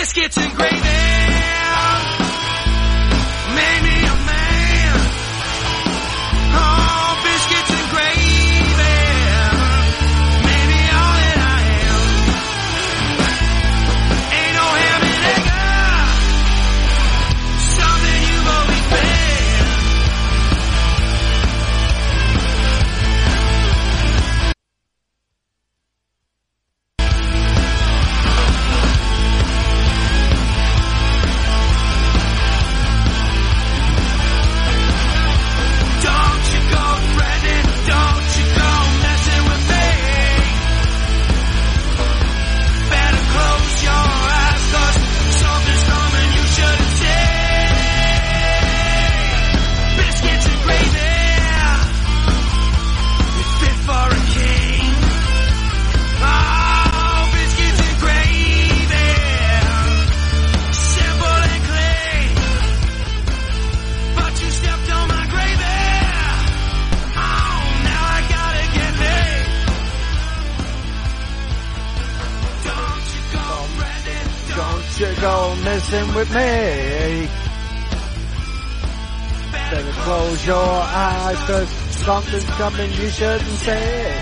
biscuits and gravy made me a man. Oh, biscuits and gravy made me all that I am. Ain't no ham and egger, something you've always been. Don't you go fretting, don't you go messing with me. Better close your eyes, 'cause something's coming you shouldn't see. Biscuits and gravy, you're fit for a king. Oh, biscuits and gravy, simple and clean. But you stepped on my gravy. Oh, now I gotta get laid. Don't you go fretting, Don't you go messing with me. Better close your eyes, 'cause something's coming you shouldn't say.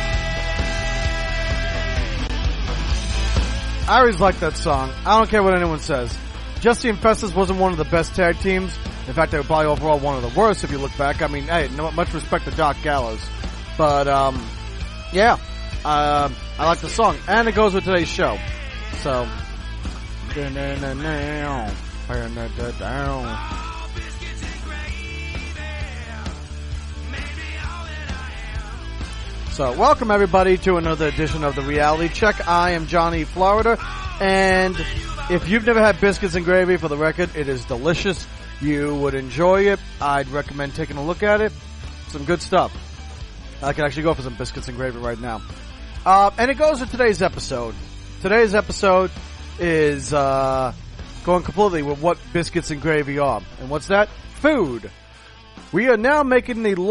I always like that song. I don't care what anyone says. Jesse and Festus wasn't one of the best tag teams. In fact, they were probably overall one of the worst if you look back. I mean, hey, no much respect to Doc Gallows. But, yeah. I like the song. And it goes with today's show. So. So, welcome everybody to another edition of the Reality Check. I am Johnny Florida, and if you've never had biscuits and gravy, for the record, it is delicious. You would enjoy it. I'd recommend taking a look at it. Some good stuff. I can actually go for some biscuits and gravy right now. And it goes with today's episode. Today's episode is going completely with what biscuits and gravy are. And what's that? Food. We are now making the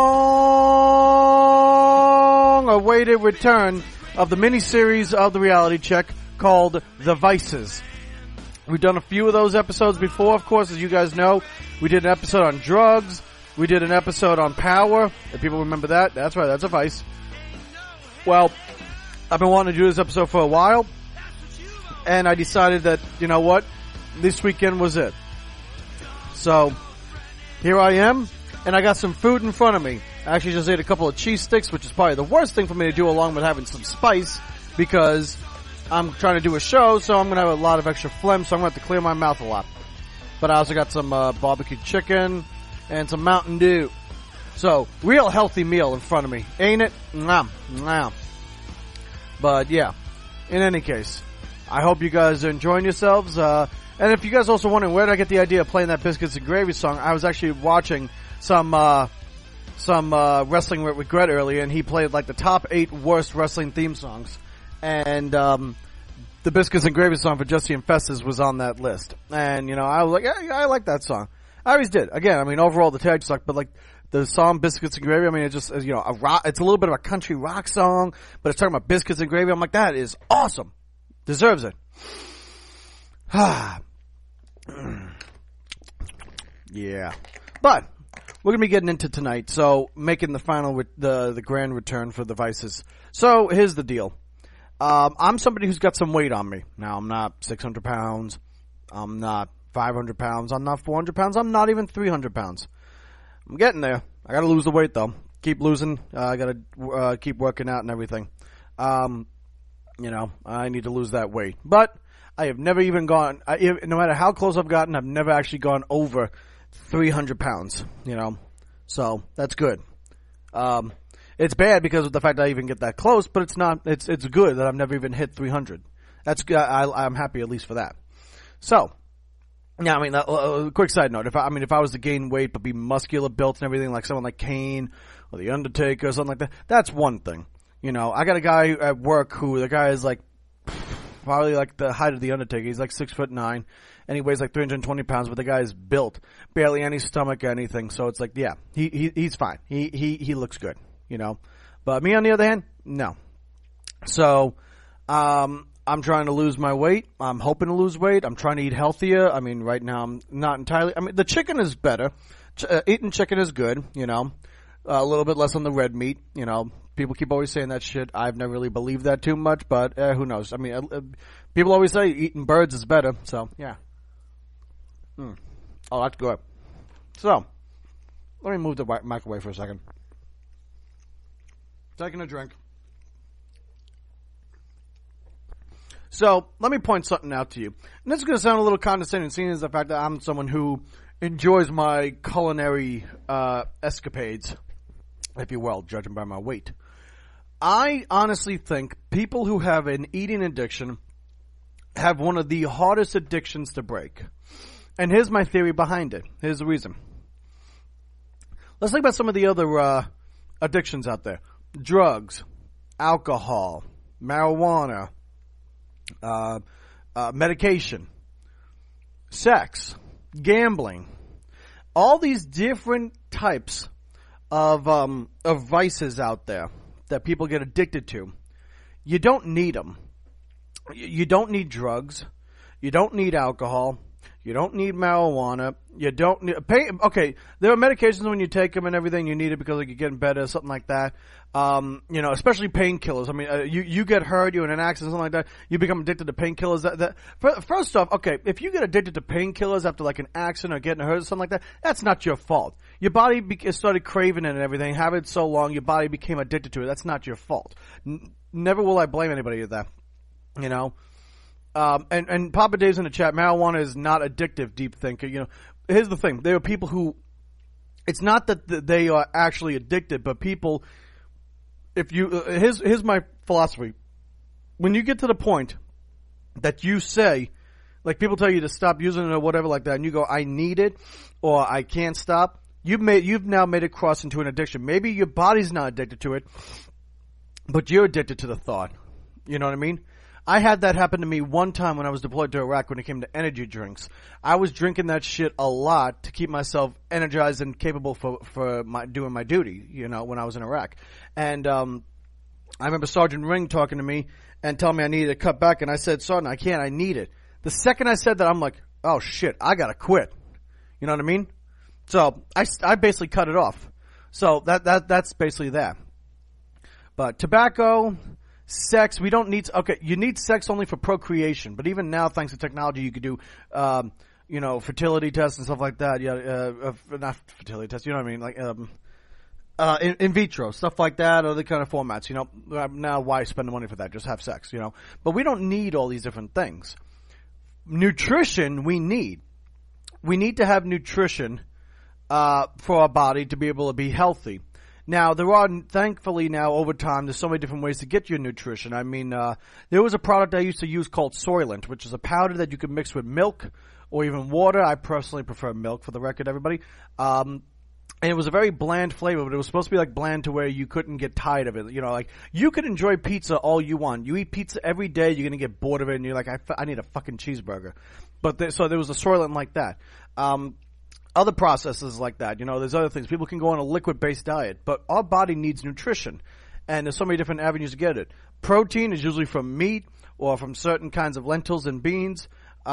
long-awaited return of the mini-series of the Reality Check called The Vices. We've done a few of those episodes before, of course, as you guys know. We did an episode on drugs. We did an episode on power. If people remember that, that's right, that's a vice. Well, I've been wanting to do this episode for a while, and I decided that, you know what, this weekend was it. So, here I am, and I got some food in front of me. I actually just ate a couple of cheese sticks, which is probably the worst thing for me to do, along with having some spice, because I'm trying to do a show, so I'm going to have a lot of extra phlegm, so I'm going to have to clear my mouth a lot. But I also got some barbecue chicken and some Mountain Dew. So, real healthy meal in front of me, ain't it? Mwah, mwah. But yeah, in any case, I hope you guys are enjoying yourselves. And if you guys also wondering where did I get the idea of playing that biscuits and gravy song, I was actually watching some Wrestling with Regret earlier, and he played like the top 8 worst wrestling theme songs, and the biscuits and gravy song for Jesse and Festus was on that list. And you know, I was like, yeah, I like that song. I always did. Again, I mean, overall the tag sucked, but like the song biscuits and gravy, I mean, it's just, you know, a rock. It's a little bit of a country rock song, but it's talking about biscuits and gravy. I'm like, that is awesome. Deserves it. Yeah. But we're gonna be getting into tonight, so making the final the grand return for the Vices. So here's the deal. I'm somebody who's got some weight on me. Now, I'm not 600 pounds. I'm not 500 pounds. I'm not 400 pounds. I'm not even 300 pounds. I'm getting there. I gotta lose the weight though. Keep losing. I gotta keep working out and everything. You know, I need to lose that weight. But I have never even gone, no matter how close I've gotten, I've never actually gone over 300 pounds, you know. So, that's good. It's bad because of the fact that I even get that close, but it's not, it's good that I've never even hit 300. That's good. I'm happy at least for that. So, yeah, I mean, quick side note, if I was to gain weight but be muscular built and everything, like someone like Kane or The Undertaker or something like that, that's one thing. You know, I got a guy at work who, the guy is like, probably like the height of The Undertaker. He's like 6'9", and he weighs like 320 pounds, but the guy is built. Barely any stomach or anything, so it's like, yeah, he's fine. He looks good, you know. But me on the other hand, no. So, I'm trying to lose my weight. I'm hoping to lose weight. I'm trying to eat healthier. I mean, right now I'm not entirely. I mean, the chicken is better. Eating chicken is good. You know, a little bit less on the red meat. You know, people keep always saying that shit. I've never really believed that too much, but who knows? I mean, people always say eating birds is better. So yeah. Oh, that's good. So let me move the microwave for a second. Taking a drink. So, let me point something out to you. And this is going to sound a little condescending, seeing as the fact that I'm someone who enjoys my culinary escapades, if you will, judging by my weight. I honestly think people who have an eating addiction have one of the hardest addictions to break. And here's my theory behind it. Here's the reason. Let's think about some of the other addictions out there. Drugs, alcohol, marijuana, medication, sex, gambling, all these different types of vices out there that people get addicted to. You don't need them. You don't need drugs. You don't need alcohol. You don't need marijuana. You don't need okay. There are medications when you take them and everything. You need it because like you're getting better, something like that. You know, especially painkillers. I mean, you get hurt, you're in an accident, something like that. You become addicted to painkillers. First off, okay, if you get addicted to painkillers after like an accident or getting hurt or something like that, that's not your fault. Your body started craving it and everything. Have it so long, your body became addicted to it. That's not your fault. Never will I blame anybody for that. You know. And Papa Dave's in the chat, marijuana is not addictive, deep thinker. You know, here's the thing. There are people who, it's not that they are actually addicted, but people, if you, here's my philosophy. When you get to the point that you say, like people tell you to stop using it or whatever like that, and you go, I need it, or I can't stop, you've now made it cross into an addiction. Maybe your body's not addicted to it, but you're addicted to the thought. You know what I mean? I had that happen to me one time when I was deployed to Iraq when it came to energy drinks. I was drinking that shit a lot to keep myself energized and capable for doing my duty, you know, when I was in Iraq. And I remember Sergeant Ring talking to me and telling me I needed to cut back, and I said, Sergeant, I can't, I need it. The second I said that, I'm like, oh shit, I gotta quit. You know what I mean? So I basically cut it off. So that's basically that. But tobacco, sex, we don't need, okay, you need sex only for procreation, but even now, thanks to technology, you could do, you know, fertility tests and stuff like that. Yeah, not fertility tests, you know what I mean? Like, in vitro, stuff like that, other kind of formats, you know. Now, why spend the money for that? Just have sex, you know. But we don't need all these different things. Nutrition, we need. We need to have nutrition, for our body to be able to be healthy. Now, there are, thankfully now, over time, there's so many different ways to get your nutrition. I mean, there was a product I used to use called Soylent, which is a powder that you can mix with milk or even water. I personally prefer milk, for the record, everybody. And it was a very bland flavor, but it was supposed to be like bland to where you couldn't get tired of it. You know, like, you could enjoy pizza all you want. You eat pizza every day, you're gonna get bored of it, and you're like, I need a fucking cheeseburger. But so there was a Soylent like that. Other processes like that, you know, there's other things. People can go on a liquid-based diet, but our body needs nutrition, and there's so many different avenues to get it. Protein is usually from meat or from certain kinds of lentils and beans.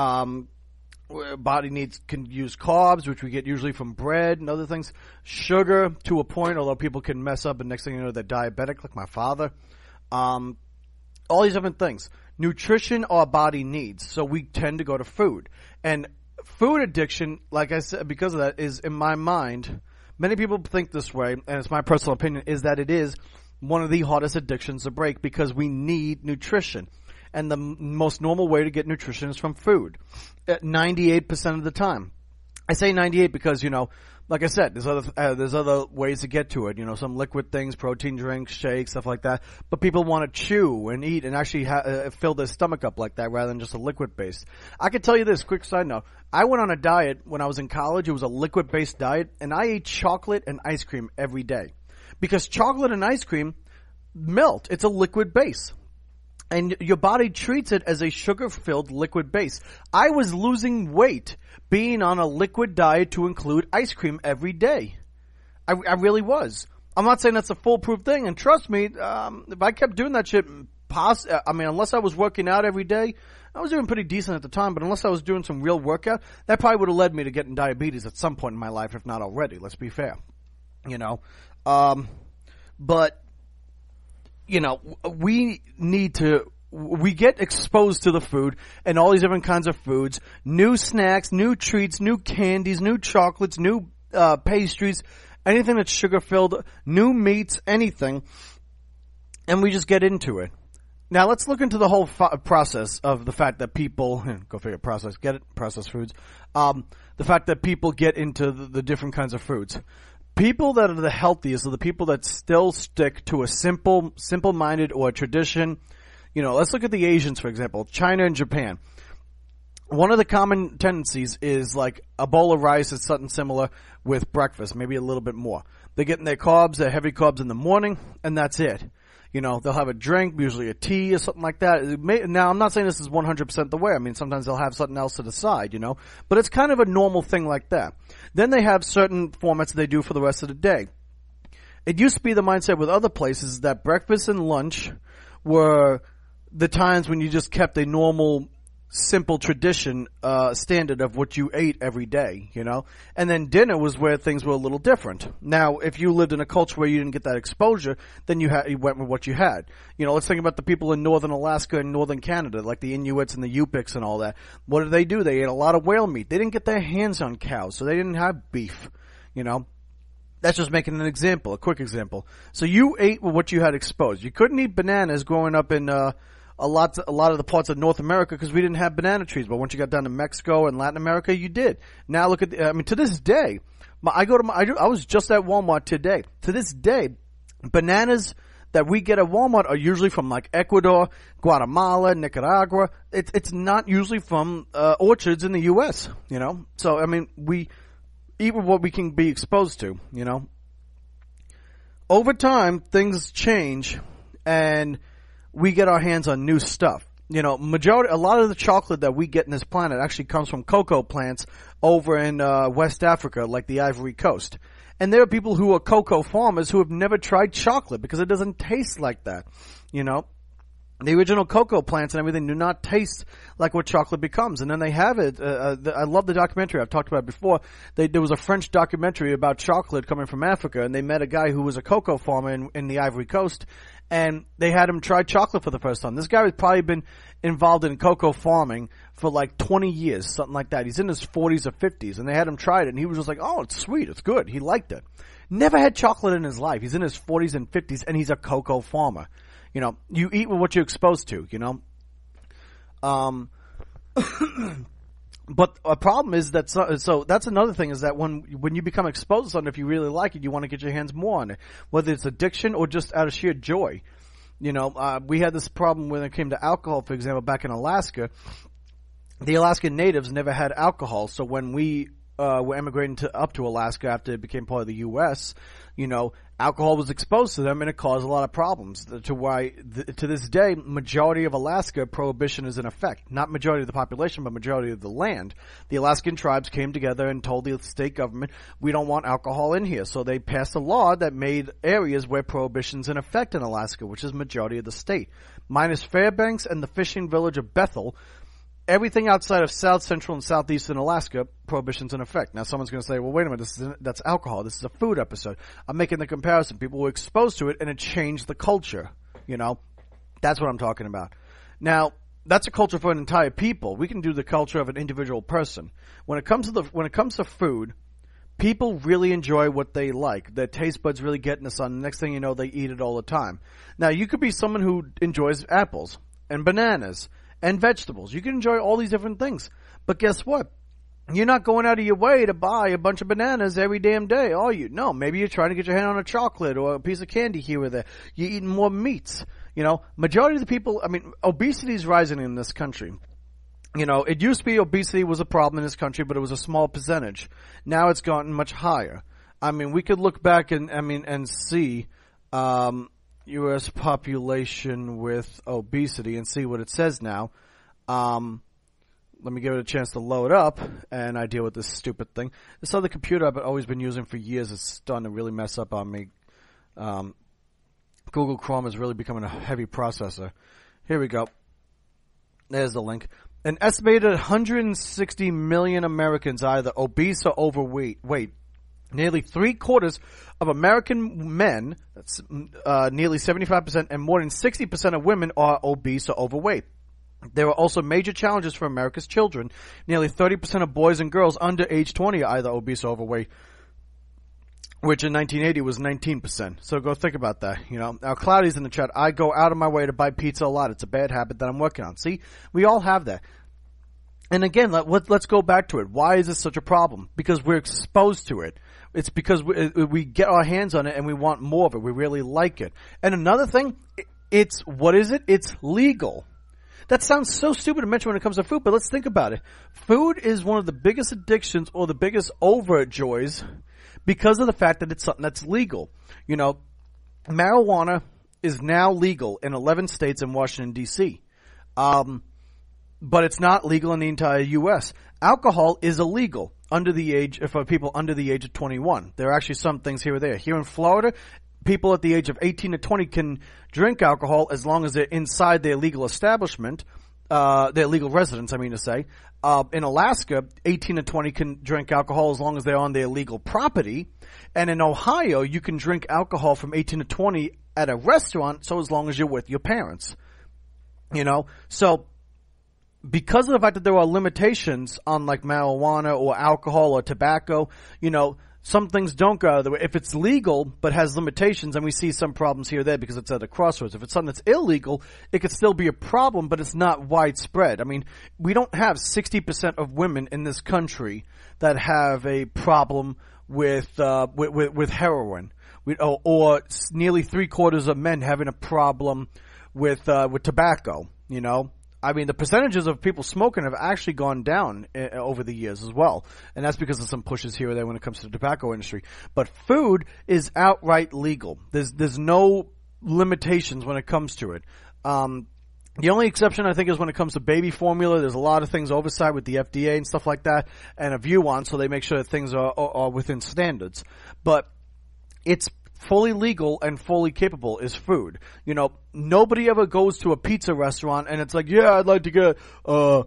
Body can use carbs, which we get usually from bread and other things. Sugar, to a point, although people can mess up, and next thing you know, they're diabetic, like my father. All these different things. Nutrition our body needs, so we tend to go to food. And food addiction, like I said, because of that, is in my mind, many people think this way, and it's my personal opinion, is that it is one of the hardest addictions to break because we need nutrition. And the most normal way to get nutrition is from food, at 98% of the time. I say 98 because, you know, like I said, there's other ways to get to it. You know, some liquid things, protein drinks, shakes, stuff like that. But people want to chew and eat and actually fill their stomach up like that rather than just a liquid base. I can tell you this, quick side note. I went on a diet when I was in college. It was a liquid based diet, and I ate chocolate and ice cream every day because chocolate and ice cream melt. It's a liquid base. And your body treats it as a sugar-filled liquid base. I was losing weight being on a liquid diet to include ice cream every day. I really was. I'm not saying that's a foolproof thing, and trust me, if I kept doing that shit unless I was working out every day, I was doing pretty decent at the time, but unless I was doing some real workout, that probably would have led me to getting diabetes at some point in my life, if not already. Let's be fair. But, we get exposed to the food and all these different kinds of foods, new snacks, new treats, new candies, new chocolates, new pastries, anything that's sugar filled, new meats, anything, and we just get into it. Now let's look into the whole process of the fact that people, go figure, processed foods, the fact that people get into the different kinds of foods. People that are the healthiest are the people that still stick to a simple-minded or a tradition. Let's look at the Asians, for example, China and Japan. One of the common tendencies is like a bowl of rice is something similar with breakfast, maybe a little bit more. They're getting their carbs, their heavy carbs in the morning, and that's it. They'll have a drink, usually a tea or something like that. Now, I'm not saying this is 100% the way. I mean, sometimes they'll have something else to the side, But it's kind of a normal thing like that. Then they have certain formats they do for the rest of the day. It used to be the mindset with other places that breakfast and lunch were the times when you just kept a normal, simple tradition, standard of what you ate every day, and then dinner was where things were a little different. Now, if you lived in a culture where you didn't get that exposure, then you went with what you had. Let's think about the people in northern Alaska and northern Canada, like the Inuits and the Yupiks and all that. What did they do? They ate a lot of whale meat. They didn't get their hands on cows, so they didn't have beef, That's just making an example, a quick example. So you ate with what you had exposed. You couldn't eat bananas growing up in, a lot of the parts of North America because we didn't have banana trees. But once you got down to Mexico and Latin America, you did. Now look at to this day, I was just at Walmart today. To this day, bananas that we get at Walmart are usually from like Ecuador, Guatemala, Nicaragua. It's not usually from orchards in the U.S. So we eat what we can be exposed to. Over time, things change and we get our hands on new stuff. A lot of the chocolate that we get in this planet actually comes from cocoa plants over in West Africa, like the Ivory Coast. And there are people who are cocoa farmers who have never tried chocolate because it doesn't taste like that. The original cocoa plants and everything do not taste like what chocolate becomes. And then they have it. I love the documentary. I've talked about it before. There was a French documentary about chocolate coming from Africa, and they met a guy who was a cocoa farmer in the Ivory Coast, and they had him try chocolate for the first time. This guy has probably been involved in cocoa farming for like 20 years, something like that. He's in his 40s or 50s, and they had him try it, and he was just like, oh, it's sweet, it's good. He liked it. Never had chocolate in his life. He's in his 40s and 50s, and he's a cocoa farmer. You eat with what you're exposed to, But a problem is that, so that's another thing is that when you become exposed to something, if you really like it, you want to get your hands more on it, whether it's addiction or just out of sheer joy. We had this problem when it came to alcohol, for example, back in Alaska. The Alaskan natives never had alcohol, so when we were emigrating up to Alaska after it became part of the U.S., alcohol was exposed to them and it caused a lot of problems to this day, majority of Alaska, prohibition is in effect. Not majority of the population, but majority of the land. The Alaskan tribes came together and told the state government, we don't want alcohol in here. So they passed a law that made areas where prohibition's in effect in Alaska, which is majority of the state. Minus Fairbanks and the fishing village of Bethel, everything outside of South Central and Southeastern Alaska, prohibition's in effect. Now someone's going to say, well, wait a minute, that's alcohol. This is a food episode. I'm making the comparison. People were exposed to it and it changed the culture. That's what I'm talking about. Now, that's a culture for an entire people. We can do the culture of an individual person. When it comes to food, people really enjoy what they like. Their taste buds really get in the sun. The next thing you know, they eat it all the time. Now, you could be someone who enjoys apples and bananas and vegetables. You can enjoy all these different things. But guess what? You're not going out of your way to buy a bunch of bananas every damn day, are you? No, maybe you're trying to get your hand on a chocolate or a piece of candy here or there. You're eating more meats. Majority of the people, obesity is rising in this country. It used to be obesity was a problem in this country, but it was a small percentage. Now it's gotten much higher. We could look back and see, U.S. population with obesity and see what it says now. Let me give it a chance to load up, and I deal with this stupid thing. This other computer I've always been using for years is starting to really mess up on me. Google Chrome is really becoming a heavy processor. Here we go. There's the link. An estimated 160 million Americans are either obese or overweight. Nearly 3/4 of American men, that's nearly 75%, and more than 60% of women are obese or overweight. There are also major challenges for America's children. Nearly 30% of boys and girls under age 20 are either obese or overweight, which in 1980 was 19%. So go think about that. Now Cloudy's in the chat. I go out of my way to buy pizza a lot. It's a bad habit that I'm working on. See, we all have that. And again, let's go back to it. Why is this such a problem? Because we're exposed to it. It's because we get our hands on it and we want more of it. We really like it. And another thing, what is it? It's legal. That sounds so stupid to mention when it comes to food, but let's think about it. Food is one of the biggest addictions or the biggest overjoys because of the fact that it's something that's legal. Marijuana is now legal in 11 states in Washington, D.C. But it's not legal in the entire U.S. Alcohol is illegal for people under the age of 21. There are actually some things here or there. Here in Florida, people at the age of 18 to 20 can drink alcohol as long as they're inside their legal establishment, their legal residence, I mean to say. In Alaska, 18 to 20 can drink alcohol as long as they're on their legal property. And in Ohio, you can drink alcohol from 18 to 20 at a restaurant, so as long as you're with your parents. So because of the fact that there are limitations on like marijuana or alcohol or tobacco, some things don't go out of the way. If it's legal but has limitations, and we see some problems here or there because it's at a crossroads. If it's something that's illegal, it could still be a problem, but it's not widespread. I mean, we don't have 60% of women in this country that have a problem with heroin, or nearly 3/4 of men having a problem with tobacco. I mean, the percentages of people smoking have actually gone down over the years as well. And that's because of some pushes here or there when it comes to the tobacco industry. But food is outright legal. There's no limitations when it comes to it. The only exception, I think, is when it comes to baby formula. There's a lot of things oversight with the FDA and stuff like that, and a view on, so they make sure that things are within standards. But it's fully legal and fully capable is food. Nobody ever goes to a pizza restaurant and it's like, yeah, I'd like to get 5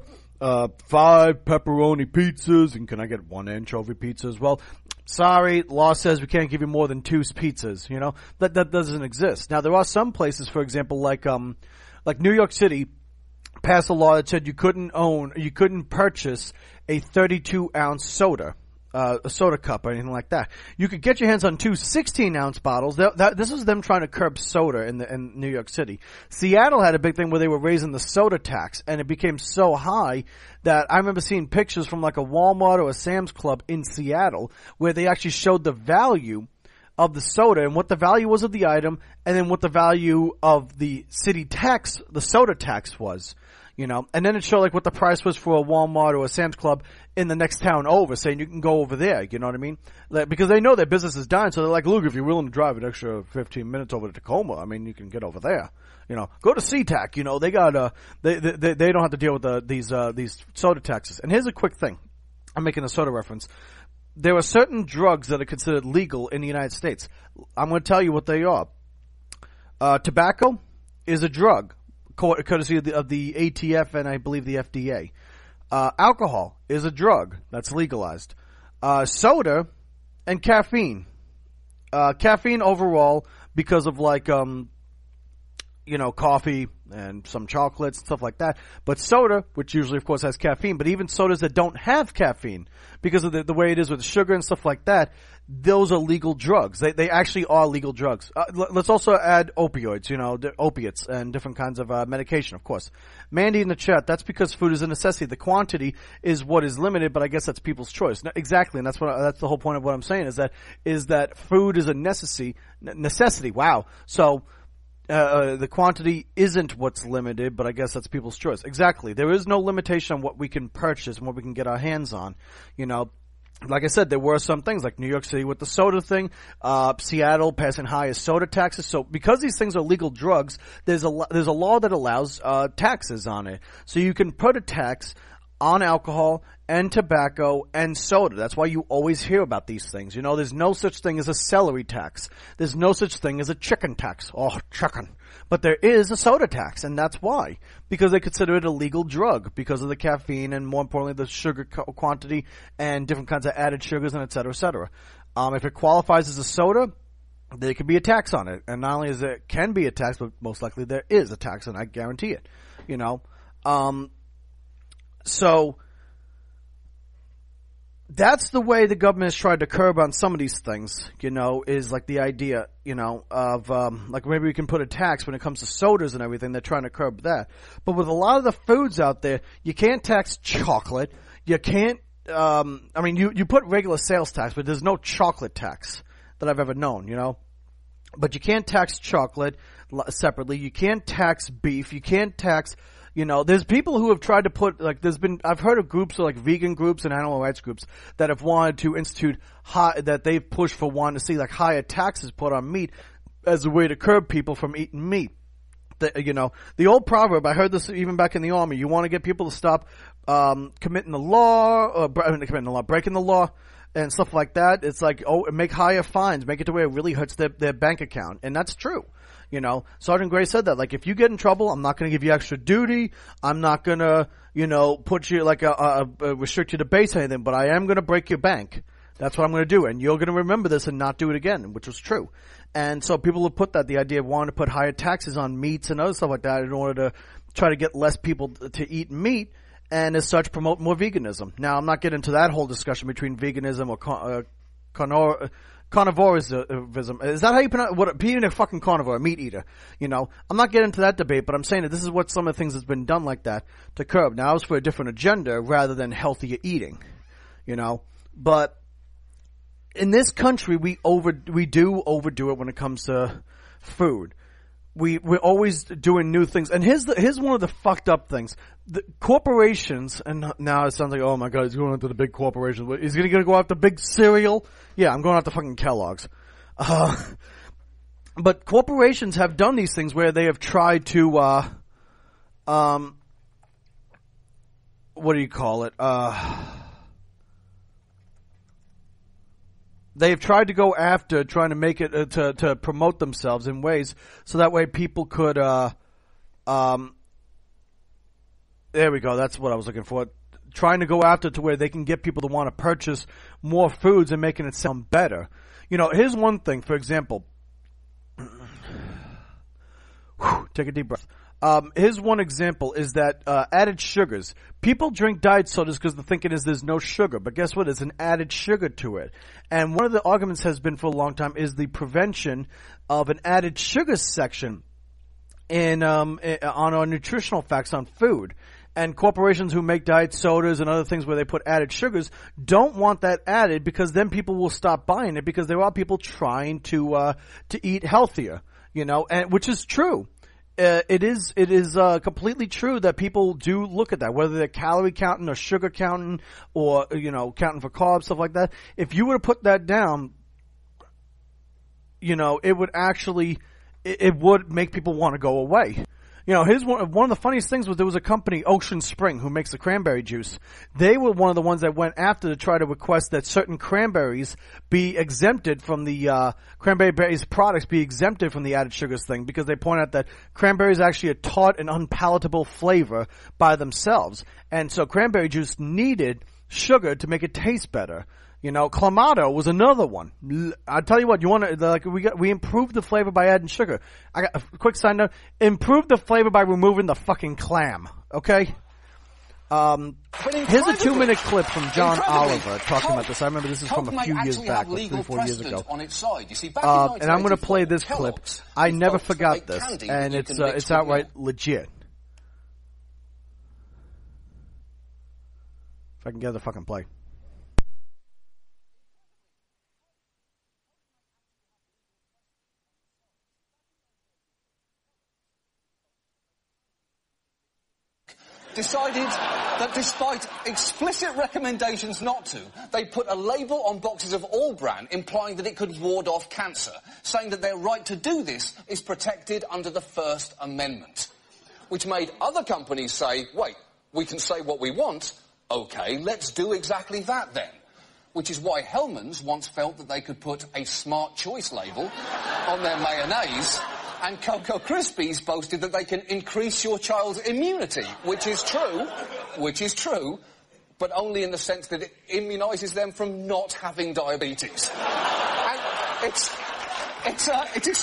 pepperoni pizzas, and can I get 1 anchovy pizza as well? Sorry, law says we can't give you more than 2 pizzas. That doesn't exist. Now there are some places, for example, like New York City passed a law that said you couldn't purchase a 32-ounce soda. A soda cup or anything like that. You could get your hands on 2 16-ounce bottles. This was them trying to curb soda in New York City. Seattle had a big thing where they were raising the soda tax, and it became so high that I remember seeing pictures from like a Walmart or a Sam's Club in Seattle where they actually showed the value of the soda and what the value was of the item, and then what the value of the city tax, the soda tax was. And then it showed like what the price was for a Walmart or a Sam's Club in the next town over, saying you can go over there, you know what I mean? Because they know their business is dying, so they're like, look, if you're willing to drive an extra 15 minutes over to Tacoma, I mean, you can get over there. Go to SeaTac, they got, they don't have to deal with these soda taxes. And here's a quick thing. I'm making a soda reference. There are certain drugs that are considered legal in the United States. I'm going to tell you what they are. Tobacco is a drug, courtesy of the ATF and I believe the FDA. Alcohol is a drug that's legalized. Soda and caffeine. Caffeine overall because of like, coffee and some chocolates and stuff like that. But soda, which usually of course has caffeine, but even sodas that don't have caffeine because of the way it is with sugar and stuff like that, those are legal drugs. They actually are legal drugs. Let's also add opioids, opiates and different kinds of medication, of course. Mandy in the chat, that's because food is a necessity. The quantity is what is limited, but I guess that's people's choice. Exactly, and that's the whole point of what I'm saying is that food is a necessity. Wow. So the quantity isn't what's limited, but I guess that's people's choice. Exactly. There is no limitation on what we can purchase and what we can get our hands on. Like I said, there were some things like New York City with the soda thing, Seattle passing higher soda taxes. So because these things are legal drugs, there's a law that allows taxes on it. So you can put a tax on alcohol and tobacco and soda. That's why you always hear about these things. You know, there's no such thing as a celery tax. There's no such thing as a chicken tax. Oh, chicken. But there is a soda tax, and that's why. Because they consider it a legal drug because of the caffeine and, more importantly, the sugar quantity and different kinds of added sugars and et cetera, et cetera. If it qualifies as a soda, there could be a tax on it. And not only is it can be a tax, but most likely there is a tax, and I guarantee it. You know? So that's the way the government has tried to curb on some of these things, you know, is like the idea, you know, of, like maybe we can put a tax when it comes to sodas and everything. They're trying to curb that. But with a lot of the foods out there, you can't tax chocolate. You can't, I mean, you put regular sales tax, but there's no chocolate tax that I've ever known, you know. But you can't tax chocolate separately. You can't tax beef. You can't tax, you know, there's people who have tried to put, like, I've heard of groups like vegan groups and animal rights groups that have wanted to institute that they've pushed for wanting to see like higher taxes put on meat as a way to curb people from eating meat. You know, the old proverb, I heard this even back in the army, you want to get people to stop, breaking the law and stuff like that. It's like, oh, make higher fines, make it to where it really hurts their bank account. And that's true. You know, Sergeant Gray said that, like, if you get in trouble, I'm not going to give you extra duty. I'm not going to, you know, put you like restrict you to base or anything, but I am going to break your bank. That's what I'm going to do. And you're going to remember this and not do it again, which was true. And so people have put that, the idea of wanting to put higher taxes on meats and other stuff like that in order to try to get less people to eat meat and as such promote more veganism. Now, I'm not getting into that whole discussion between veganism or carnivorism. Is that how you pronounce being a fucking carnivore, a meat eater? You know, I'm not getting into that debate, but I'm saying that this is what some of the things that's been done like that to curb. Now, it's for a different agenda rather than healthier eating, you know. But in this country, we do overdo it when it comes to food. We're always doing new things. And here's one of the fucked up things. The corporations, and now it sounds like, oh my god, he's going after the big corporations. Is he gonna go after big cereal? Yeah, I'm going after fucking Kellogg's. But corporations have done these things where they have tried to, what do you call it? They have tried to go after trying to make it to promote themselves in ways so that way people could there we go, that's what I was looking for. Trying to go after to where they can get people to want to purchase more foods and making it sound better. You know, here's one thing, for example. Take a deep breath. Here's one example is that added sugars. People drink diet sodas because the thinking is there's no sugar, but guess what? There's an added sugar to it. And one of the arguments has been for a long time is the prevention of an added sugar section in on our nutritional facts on food. And corporations who make diet sodas and other things where they put added sugars don't want that added because then people will stop buying it because there are people trying to eat healthier, you know, and which is true. It is completely true that people do look at that, whether they're calorie counting or sugar counting or, you know, counting for carbs, stuff like that. If you were to put that down, you know, it would actually, it would make people want to go away. You know, here's one of the funniest things was there was a company, Ocean Spring, who makes the cranberry juice. They were one of the ones that went after to try to request that certain cranberries be exempted from the, cranberry-based products be exempted from the added sugars thing because they point out that cranberries actually a tart and unpalatable flavor by themselves. And so cranberry juice needed sugar to make it taste better. You know, Clamato was another one. I tell you what, you want to, like, we improved the flavor by adding sugar. I got a quick side note. Improve the flavor by removing the fucking clam. Okay? Here's a 2-minute clip from John Oliver talking about this. I remember this is from a few years back, like 3-4 years ago. And I'm going to play this clip. I never forgot this, and it's outright legit. If I can get the fucking play. Decided that despite explicit recommendations not to, they put a label on boxes of All Bran implying that it could ward off cancer, saying that their right to do this is protected under the First Amendment. Which made other companies say, wait, we can say what we want, OK, let's do exactly that then. Which is why Hellmann's once felt that they could put a Smart Choice label on their mayonnaise, and Cocoa Krispies boasted that they can increase your child's immunity, which is true, but only in the sense that it immunises them from not having diabetes. And it's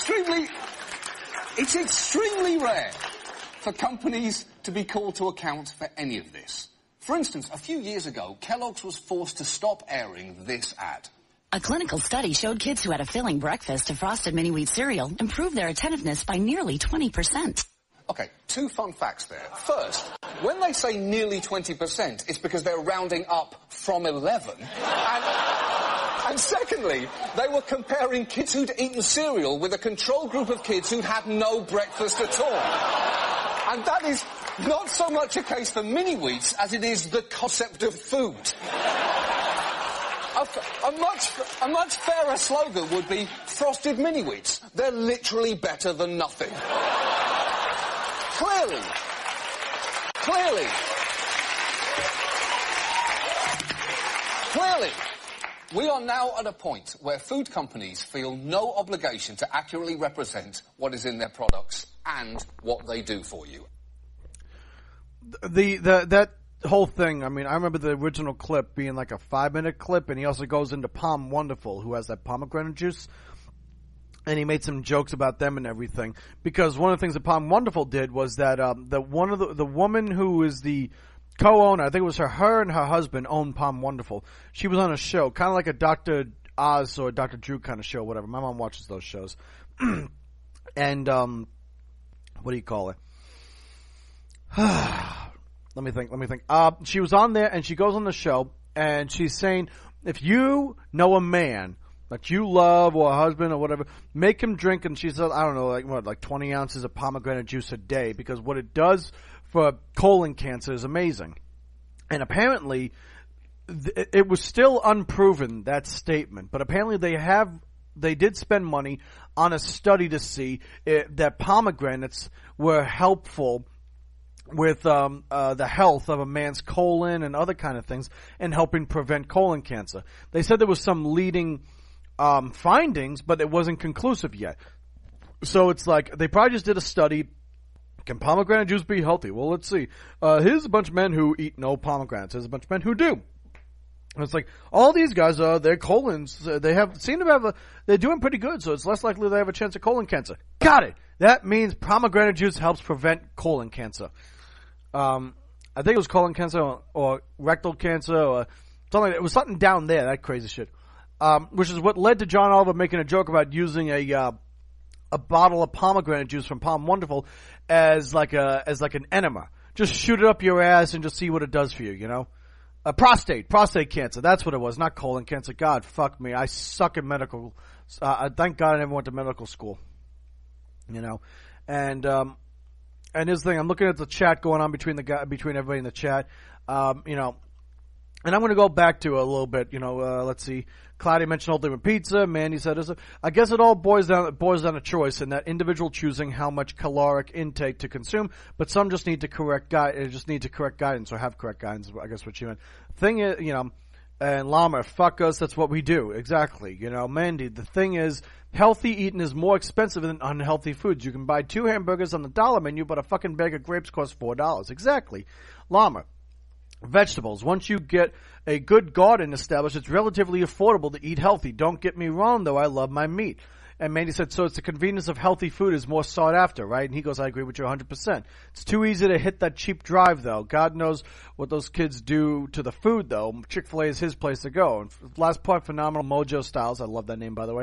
extremely rare for companies to be called to account for any of this. For instance, a few years ago, Kellogg's was forced to stop airing this ad. A clinical study showed kids who had a filling breakfast of Frosted Mini Wheat cereal improved their attentiveness by nearly 20%. OK, 2 fun facts there. First, when they say nearly 20%, it's because they're rounding up from 11. And secondly, they were comparing kids who'd eaten cereal with a control group of kids who'd had no breakfast at all. And that is not so much a case for mini wheats as it is the concept of food. A much fairer slogan would be Frosted Mini Wheats. They're literally better than nothing. Clearly, we are now at a point where food companies feel no obligation to accurately represent what is in their products and what they do for you. That whole thing, I mean, I remember the original clip being like a 5-minute clip, and he also goes into Palm Wonderful, who has that pomegranate juice, and he made some jokes about them and everything. Because one of the things that Palm Wonderful did was that the woman who is the co-owner, I think it was her and her husband owned Palm Wonderful. She was on a show, kind of like a Dr. Oz or Dr. Drew kind of show, whatever. My mom watches those shows. And what do you call it? Let me think. She was on there, and she goes on the show, and she's saying, if you know a man that you love, or a husband, or whatever, make him drink, and she said, I don't know, like 20 ounces of pomegranate juice a day, because what it does for colon cancer is amazing. And apparently, it was still unproven, that statement, but apparently they did spend money on a study to see that pomegranates were helpful with the health of a man's colon and other kind of things, and helping prevent colon cancer. They said there was some leading findings, but it wasn't conclusive yet. So it's like they probably just did a study. Can pomegranate juice be healthy? Well, let's see. Here's a bunch of men who eat no pomegranates. Here's a bunch of men who do. And it's like, all these guys, their colons, they're doing pretty good, so it's less likely they have a chance of colon cancer. Got it! That means pomegranate juice helps prevent colon cancer. I think it was colon cancer or rectal cancer or something. It was something down there, that crazy shit. Which is what led to John Oliver making a joke about using a bottle of pomegranate juice from Palm Wonderful as like an enema. Just shoot it up your ass and just see what it does for you, you know? Prostate cancer. That's what it was, not colon cancer. God, fuck me. I suck at medical. Thank God I never went to medical school. You know, and his thing. I'm looking at the chat going on between everybody in the chat. You know, and I'm going to go back to a little bit. You know, let's see. Claudia mentioned Ultimate Pizza. Mandy said, I guess it all boils down to choice, and that individual choosing how much caloric intake to consume. But some just need to correct guidance or have correct guidance. I guess what she meant. Thing is, you know, and Llama, fuck us. That's what we do. Exactly. You know, Mandy. The thing is, healthy eating is more expensive than unhealthy foods. You can buy 2 hamburgers on the dollar menu, but a fucking bag of grapes costs $4. Exactly. Llama. Vegetables. Once you get a good garden established, it's relatively affordable to eat healthy. Don't get me wrong, though. I love my meat. And Mandy said, so it's the convenience of healthy food is more sought after, right? And he goes, I agree with you 100%. It's too easy to hit that cheap drive, though. God knows what those kids do to the food, though. Chick-fil-A is his place to go. And last part, phenomenal Mojo Styles. I love that name, by the way.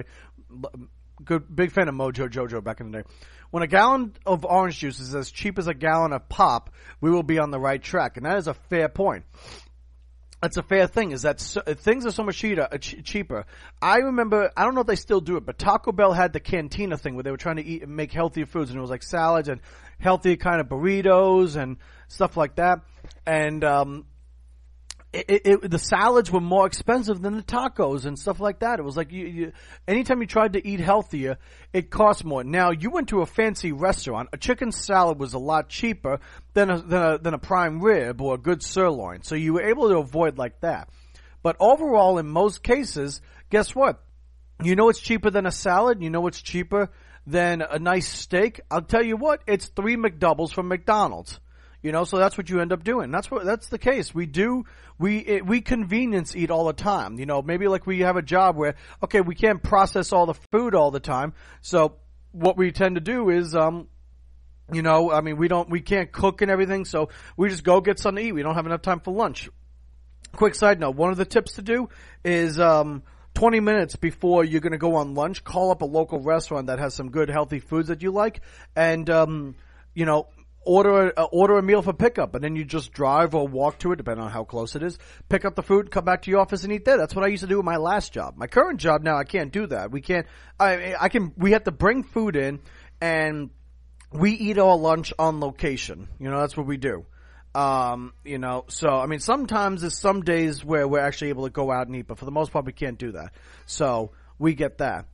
Good, big fan of Mojo Jojo back in the day. When a gallon of orange juice is as cheap as a gallon of pop, we will be on the right track. And that is a fair point. That's a fair thing, is that things are so much cheaper. I remember, I don't know if they still do it, but Taco Bell had the Cantina thing where they were trying to eat and make healthier foods, and it was like salads and healthy kind of burritos and stuff like that. And the salads were more expensive than the tacos and stuff like that. It was like anytime you tried to eat healthier, it cost more. Now, you went to a fancy restaurant, a chicken salad was a lot cheaper than a prime rib or a good sirloin. So you were able to avoid like that. But overall, in most cases, guess what? You know what's cheaper than a salad? You know what's cheaper than a nice steak? I'll tell you what, it's 3 McDoubles from McDonald's. You know, so that's what you end up doing. That's the case. We convenience eat all the time. You know, maybe like we have a job where, okay, we can't process all the food all the time. So what we tend to do is, you know, I mean, we can't cook and everything. So we just go get something to eat. We don't have enough time for lunch. Quick side note. One of the tips to do is, 20 minutes before you're going to go on lunch, call up a local restaurant that has some good healthy foods that you like and, you know, order a meal for pickup, and then you just drive or walk to it, depending on how close it is. Pick up the food, come back to your office, and eat there. That's what I used to do with my last job. My current job now, I can't do that. We can't. We have to bring food in, and we eat our lunch on location. You know, that's what we do. You know, so I mean, sometimes there's some days where we're actually able to go out and eat, but for the most part, we can't do that. So we get that.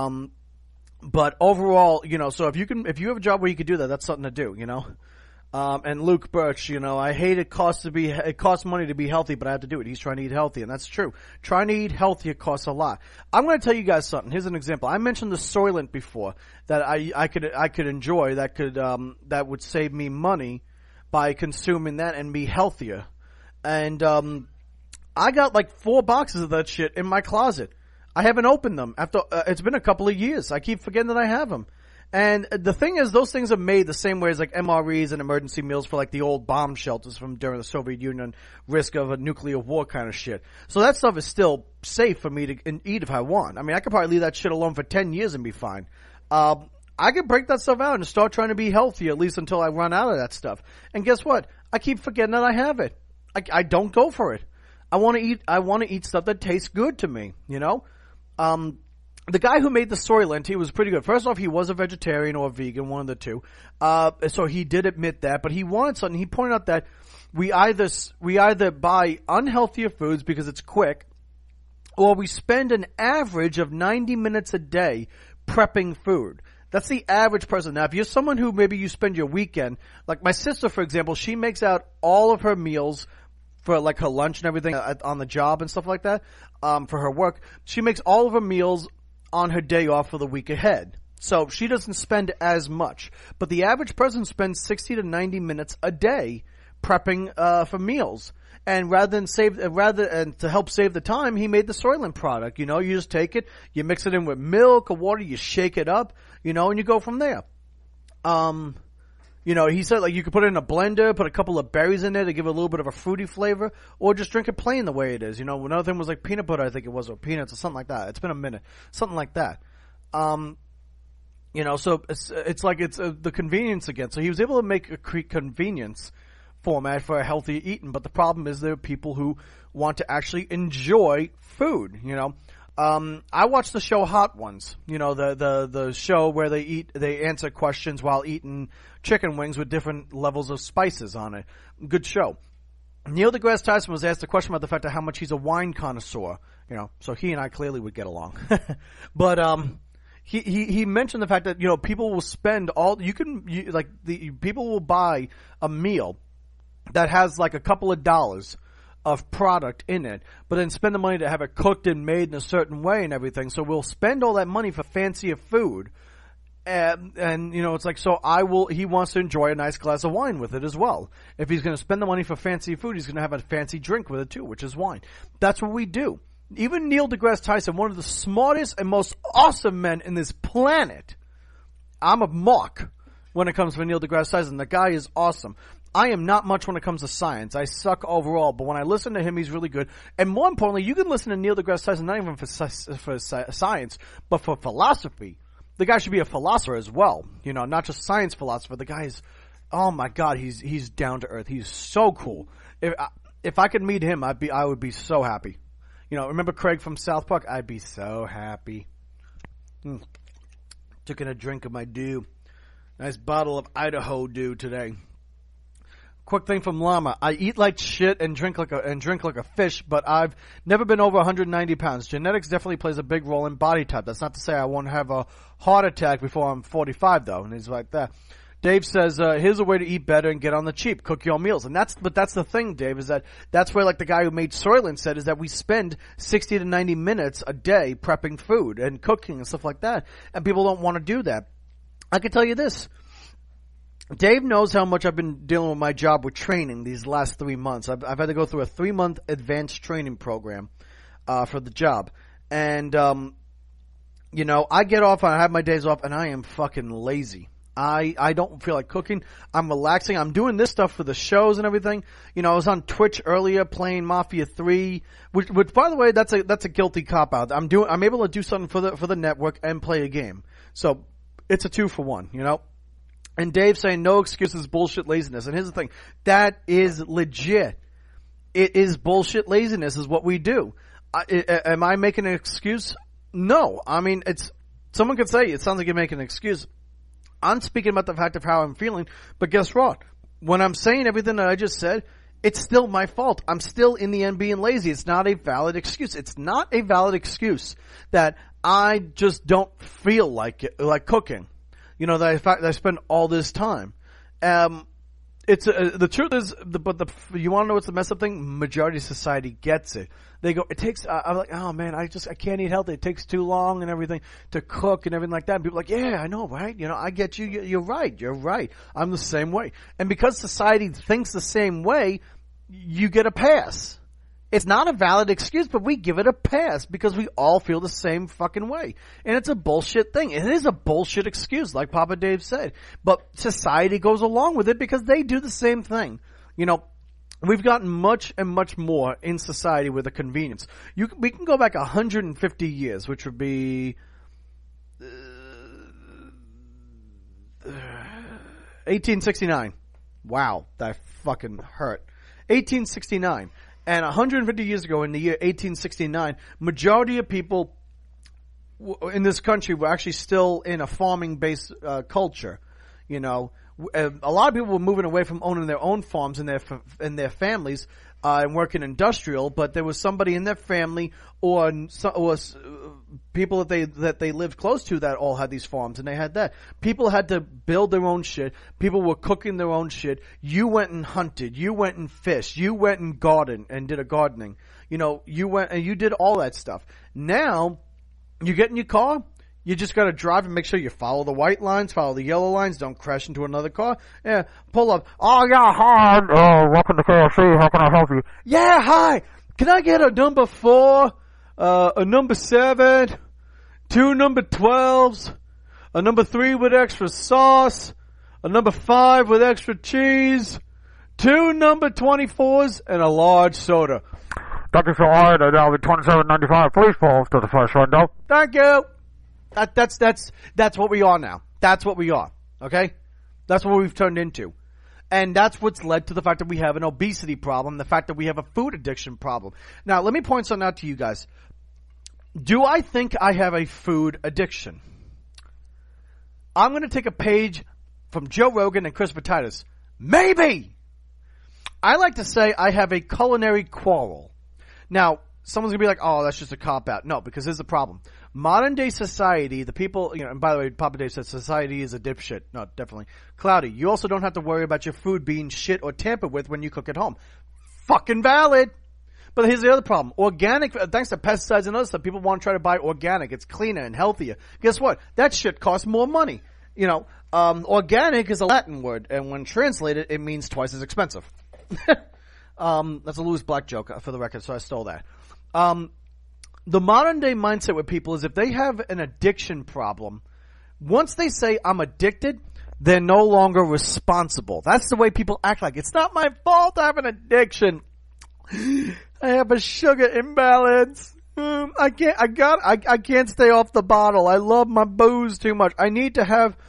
But overall, you know, so if you have a job where you could do that, that's something to do, you know. And Luke Birch, you know, I hate it costs money to be healthy, but I have to do it. He's trying to eat healthy, and that's true. Trying to eat healthier costs a lot. I'm going to tell you guys something. Here's an example. I mentioned the Soylent before that I could enjoy that would save me money by consuming that and be healthier. And I got like 4 boxes of that shit in my closet. I haven't opened them after it's been a couple of years. I keep forgetting that I have them. And the thing is, those things are made the same way as like MREs and emergency meals for like the old bomb shelters from during the Soviet Union, risk of a nuclear war kind of shit. So that stuff is still safe for me to eat if I want. I mean, I could probably leave that shit alone for 10 years and be fine. I could break that stuff out and start trying to be healthy, at least until I run out of that stuff. And guess what? I keep forgetting that I have it. I don't go for it. I want to eat stuff that tastes good to me, you know? The guy who made the Soylent, he was pretty good. First off, he was a vegetarian or a vegan, one of the two. So he did admit that, but he wanted something. He pointed out that we either buy unhealthier foods because it's quick, or we spend an average of 90 minutes a day prepping food. That's the average person. Now, if you're someone who maybe you spend your weekend, like my sister, for example, she makes out all of her meals for like her lunch and everything on the job and stuff like that, for her work. She makes all of her meals on her day off for the week ahead. So she doesn't spend as much. But the average person spends 60 to 90 minutes a day prepping for meals. And to help save the time, he made the Soylent product. You know, you just take it, you mix it in with milk or water, you shake it up, you know, and you go from there. You know, he said like you could put it in a blender, put a couple of berries in there to give it a little bit of a fruity flavor, or just drink it plain the way it is. You know, another thing was like peanut butter, I think it was, or peanuts or something like that. It's been a minute. Something like that. You know, so it's like it's the convenience again. So he was able to make a convenience format for a healthy eating, but the problem is there are people who want to actually enjoy food, you know. I watched the show Hot Ones, you know, the show where they answer questions while eating chicken wings with different levels of spices on it. Good show. Neil deGrasse Tyson was asked a question about the fact of how much he's a wine connoisseur, you know, so he and I clearly would get along. But, he mentioned the fact that, you know, people will spend people will buy a meal that has like a couple of dollars of product in it, but then spend the money to have it cooked and made in a certain way and everything. So we'll spend all that money for fancier food. And you know, it's like, he wants to enjoy a nice glass of wine with it as well. If he's going to spend the money for fancy food, he's going to have a fancy drink with it too, which is wine. That's what we do. Even Neil deGrasse Tyson, one of the smartest and most awesome men in this planet. I'm a mark when it comes to Neil deGrasse Tyson. The guy is awesome. I am not much when it comes to science. I suck overall, but when I listen to him, he's really good. And more importantly, you can listen to Neil deGrasse Tyson not even for science, but for philosophy. The guy should be a philosopher as well, you know, not just science philosopher. The guy is, oh my God, he's down to earth. He's so cool. If I could meet him, I would be so happy. You know, remember Craig from South Park? I'd be so happy. Took in a drink of my dew. Nice bottle of Idaho Dew today. Quick thing from Llama. I eat like shit and drink like a fish, but I've never been over 190 pounds. Genetics definitely plays a big role in body type. That's not to say I won't have a heart attack before I'm 45 though. And he's like that. Dave says, here's a way to eat better and get on the cheap. Cook your meals. And that's the thing, Dave, is that's where like the guy who made Soylent said, is that we spend 60 to 90 minutes a day prepping food and cooking and stuff like that. And people don't want to do that. I can tell you this. Dave knows how much I've been dealing with my job with training these last 3 months. I've had to go through a 3-month advanced training program, for the job. And, you know, I get off, I have my days off, and I am fucking lazy. I don't feel like cooking. I'm relaxing. I'm doing this stuff for the shows and everything. You know, I was on Twitch earlier playing Mafia 3, which by the way, that's a guilty cop out. I'm able to do something for the network and play a game. So it's a 2-for-1, you know? And Dave saying no excuses, bullshit laziness. And here's the thing. That is legit. It is bullshit laziness is what we do. Am I making an excuse? No. I mean, someone could say it sounds like you're making an excuse. I'm speaking about the fact of how I'm feeling, but guess what? When I'm saying everything that I just said, it's still my fault. I'm still in the end being lazy. It's not a valid excuse. It's not a valid excuse that I just don't feel like cooking. You know, that I spend all this time. It's the truth is, you want to know what's the messed up thing? Majority of society gets it. They go, it takes. I'm like, oh man, I can't eat healthy. It takes too long and everything to cook and everything like that. And people are like, yeah, I know, right? You know, I get you. You're right. You're right. I'm the same way. And because society thinks the same way, you get a pass. It's not a valid excuse, but we give it a pass because we all feel the same fucking way. And it's a bullshit thing. It is a bullshit excuse, like Papa Dave said. But society goes along with it because they do the same thing. You know, we've gotten much and much more in society with a convenience. We can go back 150 years, which would be 1869. Wow, that fucking hurt. 1869. And 150 years ago, in the year 1869, majority of people in this country were actually still in a farming-based culture. You know, a lot of people were moving away from owning their own farms and their families and working industrial. But there was somebody in their family or people that they lived close to that all had these farms, and they had that. People had to build their own shit. People were cooking their own shit. You went and hunted. You went and fished. You went and gardened and did a gardening. You know, you went and you did all that stuff. Now, you get in your car. You just got to drive and make sure you follow the white lines, follow the yellow lines, don't crash into another car. Yeah, pull up. Oh, yeah, hi. Welcome to KFC. How can I help you? Yeah, hi. Can I get a number 4, a number 7, 2 number 12s, a number 3 with extra sauce, a number 5 with extra cheese, 2 number 24s, and a large soda. Thank you for ordering. That'll be $27.95. Please fall to the first window. Thank you. That's what we are now. That's what we are. Okay? That's what we've turned into. And that's what's led to the fact that we have an obesity problem, the fact that we have a food addiction problem. Now, let me point something out to you guys. Do I think I have a food addiction? I'm going to take a page from Joe Rogan and Chris Titus. Maybe! I like to say I have a culinary quarrel. Now, someone's going to be like, oh, that's just a cop-out. No, because here's the problem. Modern day society, the people, you know, and by the way, Papa Dave said society is a dipshit. No, definitely. Cloudy, you also don't have to worry about your food being shit or tampered with when you cook at home. Fucking valid. But here's the other problem. Organic, thanks to pesticides and other stuff, people want to try to buy organic. It's cleaner and healthier. Guess what? That shit costs more money. You know, organic is a Latin word, and when translated, it means twice as expensive. That's a Louis Black joke, for the record, so I stole that. The modern day mindset with people is if they have an addiction problem, once they say I'm addicted, they're no longer responsible. That's the way people act like. It's not my fault I have an addiction. I have a sugar imbalance. I can't stay off the bottle. I love my booze too much. I need to have,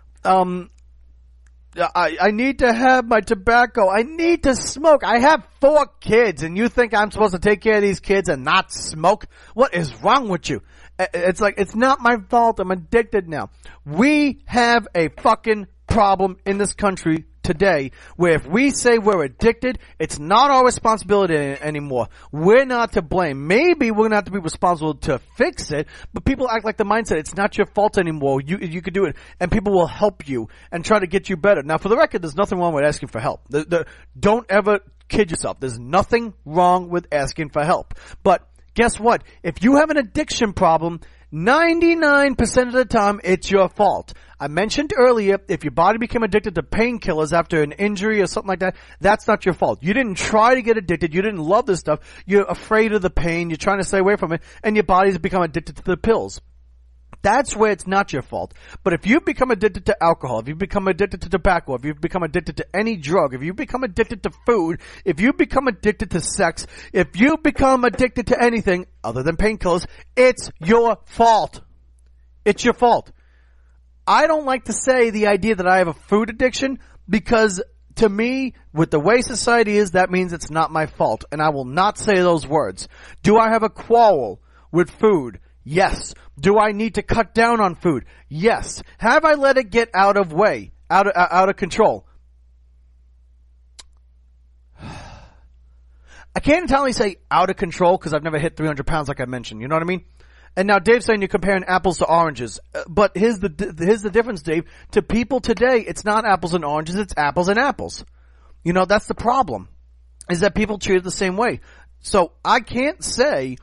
I need to have my tobacco. I need to smoke. I have 4 kids, and you think I'm supposed to take care of these kids and not smoke? What is wrong with you? It's like, it's not my fault. I'm addicted now. We have a fucking problem in this country today where if we say we're addicted, it's not our responsibility anymore. We're not to blame. Maybe we're going to have to be responsible to fix it, but people act like the mindset, it's not your fault anymore. You could do it, and people will help you and try to get you better. Now, for the record, there's nothing wrong with asking for help. Don't ever kid yourself. There's nothing wrong with asking for help. But guess what? If you have an addiction problem, 99% of the time, it's your fault. I mentioned earlier, if your body became addicted to painkillers after an injury or something like that, that's not your fault. You didn't try to get addicted. You didn't love this stuff. You're afraid of the pain. You're trying to stay away from it, and your body's become addicted to the pills. That's where it's not your fault. But if you've become addicted to alcohol, if you've become addicted to tobacco, if you've become addicted to any drug, if you've become addicted to food, if you become addicted to sex, if you become addicted to anything other than painkillers, it's your fault. It's your fault. I don't like to say the idea that I have a food addiction because to me, with the way society is, that means it's not my fault. And I will not say those words. Do I have a quarrel with food? Yes. Do I need to cut down on food? Yes. Have I let it get out of control? I can't entirely say out of control because I've never hit 300 pounds like I mentioned. You know what I mean? And now Dave's saying you're comparing apples to oranges. But here's the difference, Dave. To people today, it's not apples and oranges, it's apples and apples. You know, that's the problem. Is that people treat it the same way. So I can't say,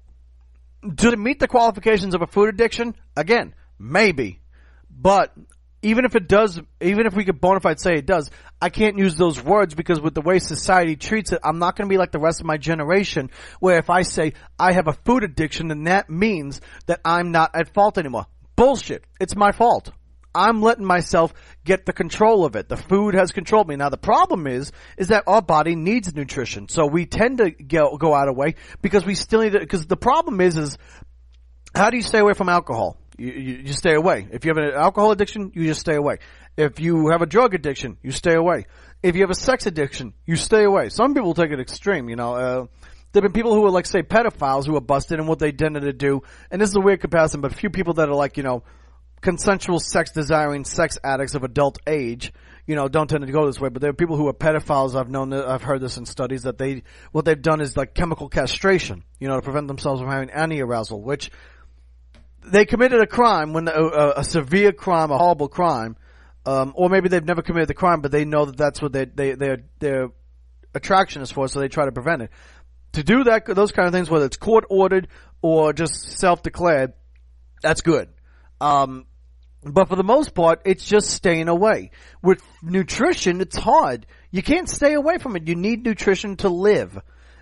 do it meet the qualifications of a food addiction? Again, maybe. But even if it does, even if we could bona fide say it does, I can't use those words because with the way society treats it, I'm not going to be like the rest of my generation where if I say I have a food addiction, then that means that I'm not at fault anymore. Bullshit. It's my fault. I'm letting myself get the control of it. The food has controlled me. Now the problem is that our body needs nutrition. So we tend to go out of way because we still need it. Because the problem is how do you stay away from alcohol? You stay away. If you have an alcohol addiction, you just stay away. If you have a drug addiction, you stay away. If you have a sex addiction, you stay away. Some people take it extreme, you know. There have been people who are like, say, pedophiles who are busted and what they tended to do. And this is a weird comparison, but a few people that are like, you know, consensual sex desiring sex addicts of adult age, you know, don't tend to go this way, but there are people who are pedophiles. I've heard this in studies that what they've done is like chemical castration, you know, to prevent themselves from having any arousal, which they committed a crime when a severe crime, a horrible crime, or maybe they've never committed the crime, but they know that that's what their attraction is for, so they try to prevent it. To do that, those kind of things, whether it's court ordered or just self-declared, that's good. But for the most part, it's just staying away. With nutrition, it's hard. You can't stay away from it. You need nutrition to live.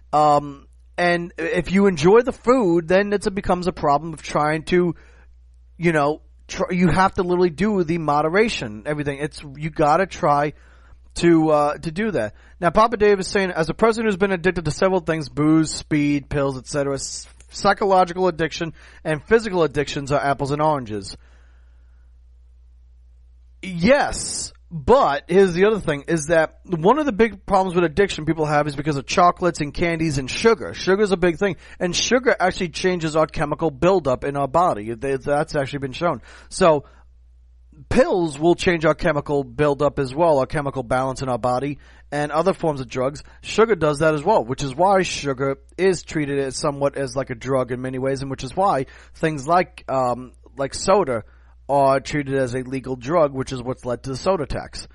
And if you enjoy the food, then it becomes a problem of trying to, you know, you have to literally do the moderation, everything. You gotta try to do that. Now, Papa Dave is saying, as a person who's been addicted to several things, booze, speed, pills, etc., psychological addiction and physical addictions are apples and oranges. Yes, but here's the other thing, is that one of the big problems with addiction people have is because of chocolates and candies and sugar. Sugar's a big thing, and sugar actually changes our chemical buildup in our body. That's actually been shown. So pills will change our chemical buildup as well, our chemical balance in our body, and other forms of drugs. Sugar does that as well, which is why sugar is treated as somewhat as like a drug in many ways, and which is why things like soda are treated as a legal drug, which is what's led to the soda tax.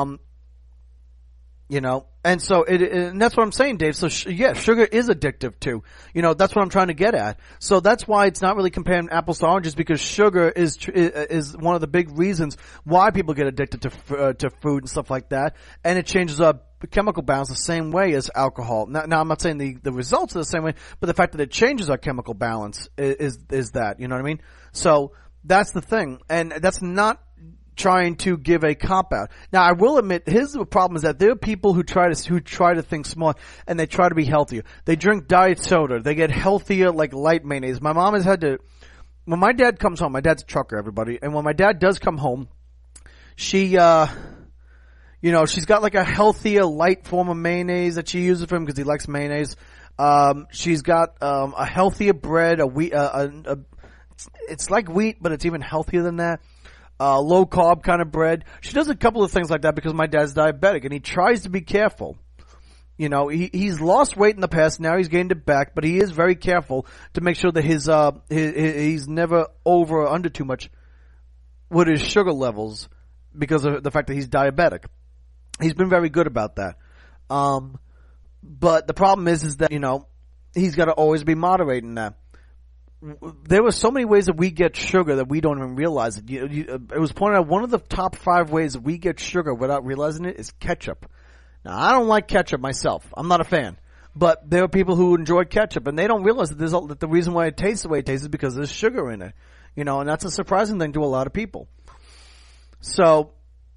You know, and so and that's what I'm saying, Dave. So yeah, sugar is addictive too. You know, that's what I'm trying to get at. So that's why it's not really comparing apples to oranges, because sugar is one of the big reasons why people get addicted to food and stuff like that, and it changes our chemical balance the same way as alcohol. Now I'm not saying the results are the same way, but the fact that it changes our chemical balance is that, you know what I mean? So that's the thing, and that's not trying to give a cop out. Now, I will admit, here's the problem: is that there are people who try to think smart and they try to be healthier. They drink diet soda. They get healthier, like light mayonnaise. My mom has had to. When my dad comes home, my dad's a trucker, everybody, and when my dad does come home, she, you know, she's got like a healthier, light form of mayonnaise that she uses for him because he likes mayonnaise. She's got a healthier bread, a wheat, it's like wheat, but it's even healthier than that. low carb kind of bread. She does a couple of things like that because my dad's diabetic and he tries to be careful. You know, he's lost weight in the past. Now he's gained it back, but he is very careful to make sure that he's never over or under too much with his sugar levels because of the fact that he's diabetic. He's been very good about that. But the problem is that, you know, he's got to always be moderating that. There were so many ways that we get sugar that we don't even realize it. It was pointed out one of the top 5 ways that we get sugar without realizing it is ketchup. Now, I don't like ketchup myself. I'm not a fan. But there are people who enjoy ketchup, and they don't realize that that the reason why it tastes the way it tastes is because there's sugar in it. You know, and that's a surprising thing to a lot of people. So,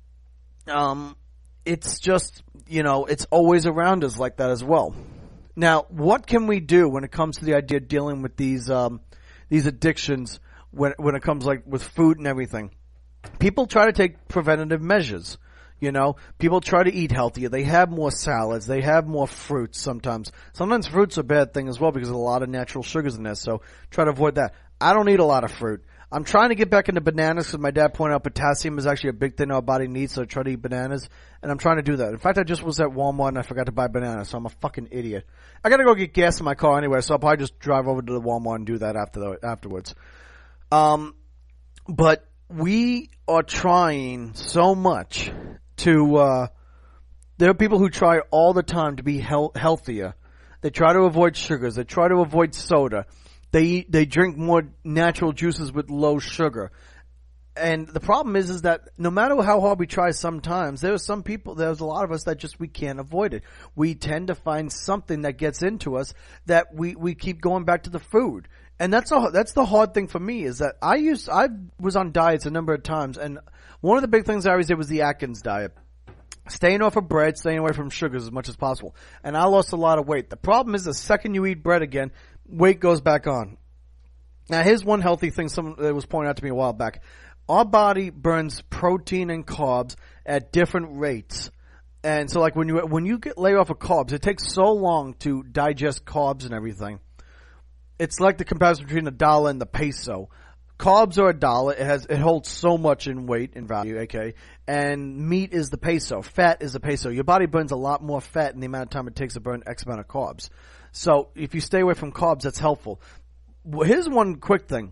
it's just, you know, it's always around us like that as well. Now, what can we do when it comes to the idea of dealing with these addictions when it comes like with food and everything? People try to take preventative measures. You know, people try to eat healthier. They have more salads. They have more fruits sometimes. Sometimes fruit's a bad thing as well because there's a lot of natural sugars in there. So try to avoid that. I don't eat a lot of fruit. I'm trying to get back into bananas because my dad pointed out potassium is actually a big thing our body needs. So I try to eat bananas and I'm trying to do that. In fact, I just was at Walmart and I forgot to buy bananas. So I'm a fucking idiot. I gotta go get gas in my car anyway. So I'll probably just drive over to the Walmart and do that afterwards. But we are trying so much to there are people who try all the time to be healthier. They try to avoid sugars. They try to avoid soda. They drink more natural juices with low sugar. And the problem is that no matter how hard we try sometimes, there's a lot of us that just we can't avoid it. We tend to find something that gets into us that we keep going back to the food. And that's the hard thing for me is that I was on diets a number of times, and one of the big things I always did was the Atkins diet. Staying off of bread, staying away from sugars as much as possible. And I lost a lot of weight. The problem is the second you eat bread again, weight goes back on. Now here's one healthy thing that was pointed out to me a while back. Our body burns protein and carbs at different rates. And so like when you lay off of carbs, it takes so long to digest carbs and everything. It's like the comparison between the dollar and the peso. Carbs are a dollar. It holds so much in weight and value, okay? And meat is the peso. Fat is the peso. Your body burns a lot more fat in the amount of time it takes to burn X amount of carbs. So if you stay away from carbs, that's helpful. Here's one quick thing.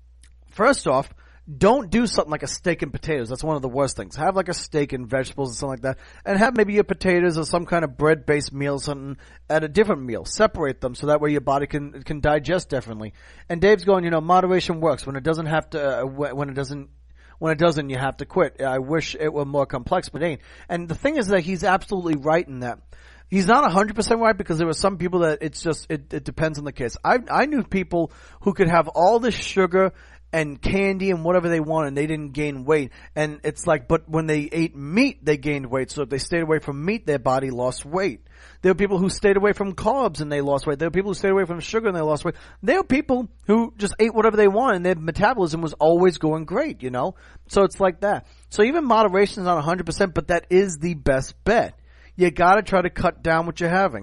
First off, don't do something like a steak and potatoes. That's one of the worst things. Have like a steak and vegetables and something like that. And have maybe your potatoes or some kind of bread-based meal, something at a different meal. Separate them so that way your body can digest differently. And Dave's going, you know, moderation works. When it doesn't have to, when it doesn't, you have to quit. I wish it were more complex, but it ain't. And the thing is that he's absolutely right in that. He's not 100% right because there were some people that it depends on the case. I knew people who could have all this sugar and candy and whatever they want and they didn't gain weight. And it's like, but when they ate meat, they gained weight. So if they stayed away from meat, their body lost weight. There are people who stayed away from carbs and they lost weight. There are people who stayed away from sugar and they lost weight. There are people who just ate whatever they want and their metabolism was always going great, you know? So it's like that. So even moderation is not 100%, but that is the best bet. You gotta try to cut down what you're having.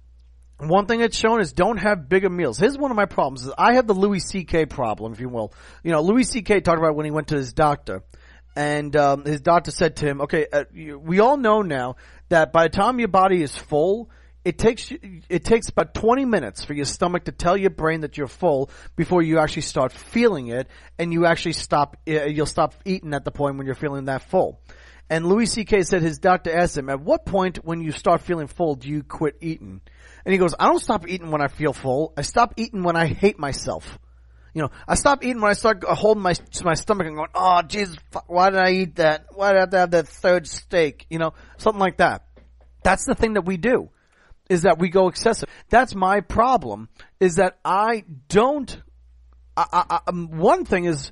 One thing that's shown is don't have bigger meals. Here's one of my problems. Is I have the Louis C.K. problem, if you will. You know, Louis C.K. talked about when he went to his doctor. And his doctor said to him, okay, we all know now that by the time your body is full, it takes about 20 minutes for your stomach to tell your brain that you're full before you actually start feeling it. And you actually you'll stop eating at the point when you're feeling that full. And Louis C.K. said his doctor asked him, at what point when you start feeling full do you quit eating? And he goes, I don't stop eating when I feel full. I stop eating when I hate myself. You know, I stop eating when I start holding my stomach and going, oh, Jesus, why did I eat that? Why did I have to have that third steak? You know, something like that. That's the thing that we do, is that we go excessive. That's my problem, is that I don't, one thing is,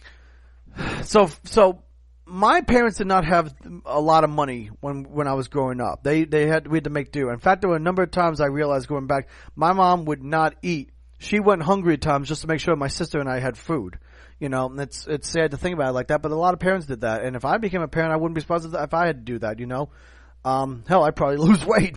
so, my parents did not have a lot of money when I was growing up. We had to make do. In fact, there were a number of times I realized going back, my mom would not eat. She went hungry at times just to make sure my sister and I had food. You know, and it's sad to think about it like that, but a lot of parents did that. And if I became a parent, I wouldn't be surprised if I had to do that, you know. Hell, I'd probably lose weight.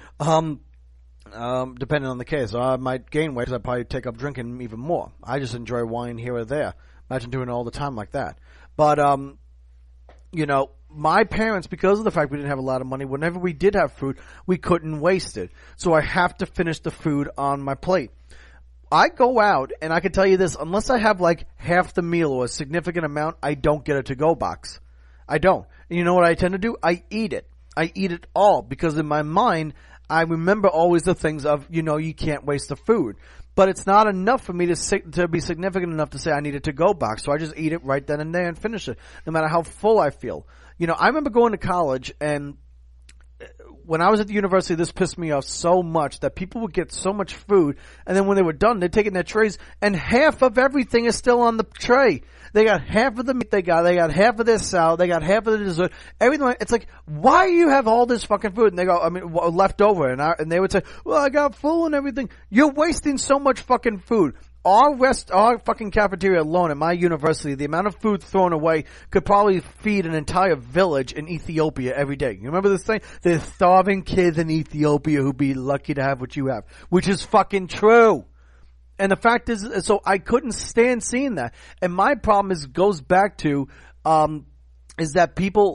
Depending on the case. I might gain weight because I'd probably take up drinking even more. I just enjoy wine here or there. Imagine doing it all the time like that. But, you know, my parents, because of the fact we didn't have a lot of money, whenever we did have food, we couldn't waste it. So I have to finish the food on my plate. I go out, and I can tell you this, unless I have like half the meal or a significant amount, I don't get a to-go box. I don't. And you know what I tend to do? I eat it. I eat it all, because in my mind, I remember always the things of, you know, you can't waste the food. But it's not enough for me to be significant enough to say I need a to-go box, so I just eat it right then and there and finish it, no matter how full I feel. You know, I remember going to college, and when I was at the university, this pissed me off so much that people would get so much food, and then when they were done, they'd take it in their trays, and half of everything is still on the tray. They got half of the meat they got half of their salad, they got half of the dessert, everything. It's like, why do you have all this fucking food? And they go, left over, and they would say, well, I got full and everything. You're wasting so much fucking food. Our fucking cafeteria alone at my university, the amount of food thrown away could probably feed an entire village in Ethiopia every day. You remember this thing? There's starving kids in Ethiopia who'd be lucky to have what you have, which is fucking true. And the fact is, so I couldn't stand seeing that. And my problem goes back to, is that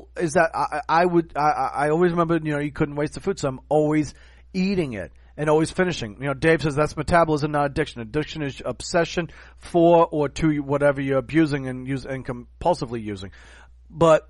I always remember, you know, you couldn't waste the food, so I'm always eating it. And always finishing. You know, Dave says that's metabolism, not addiction. Addiction is obsession for or to whatever you're abusing and compulsively using. But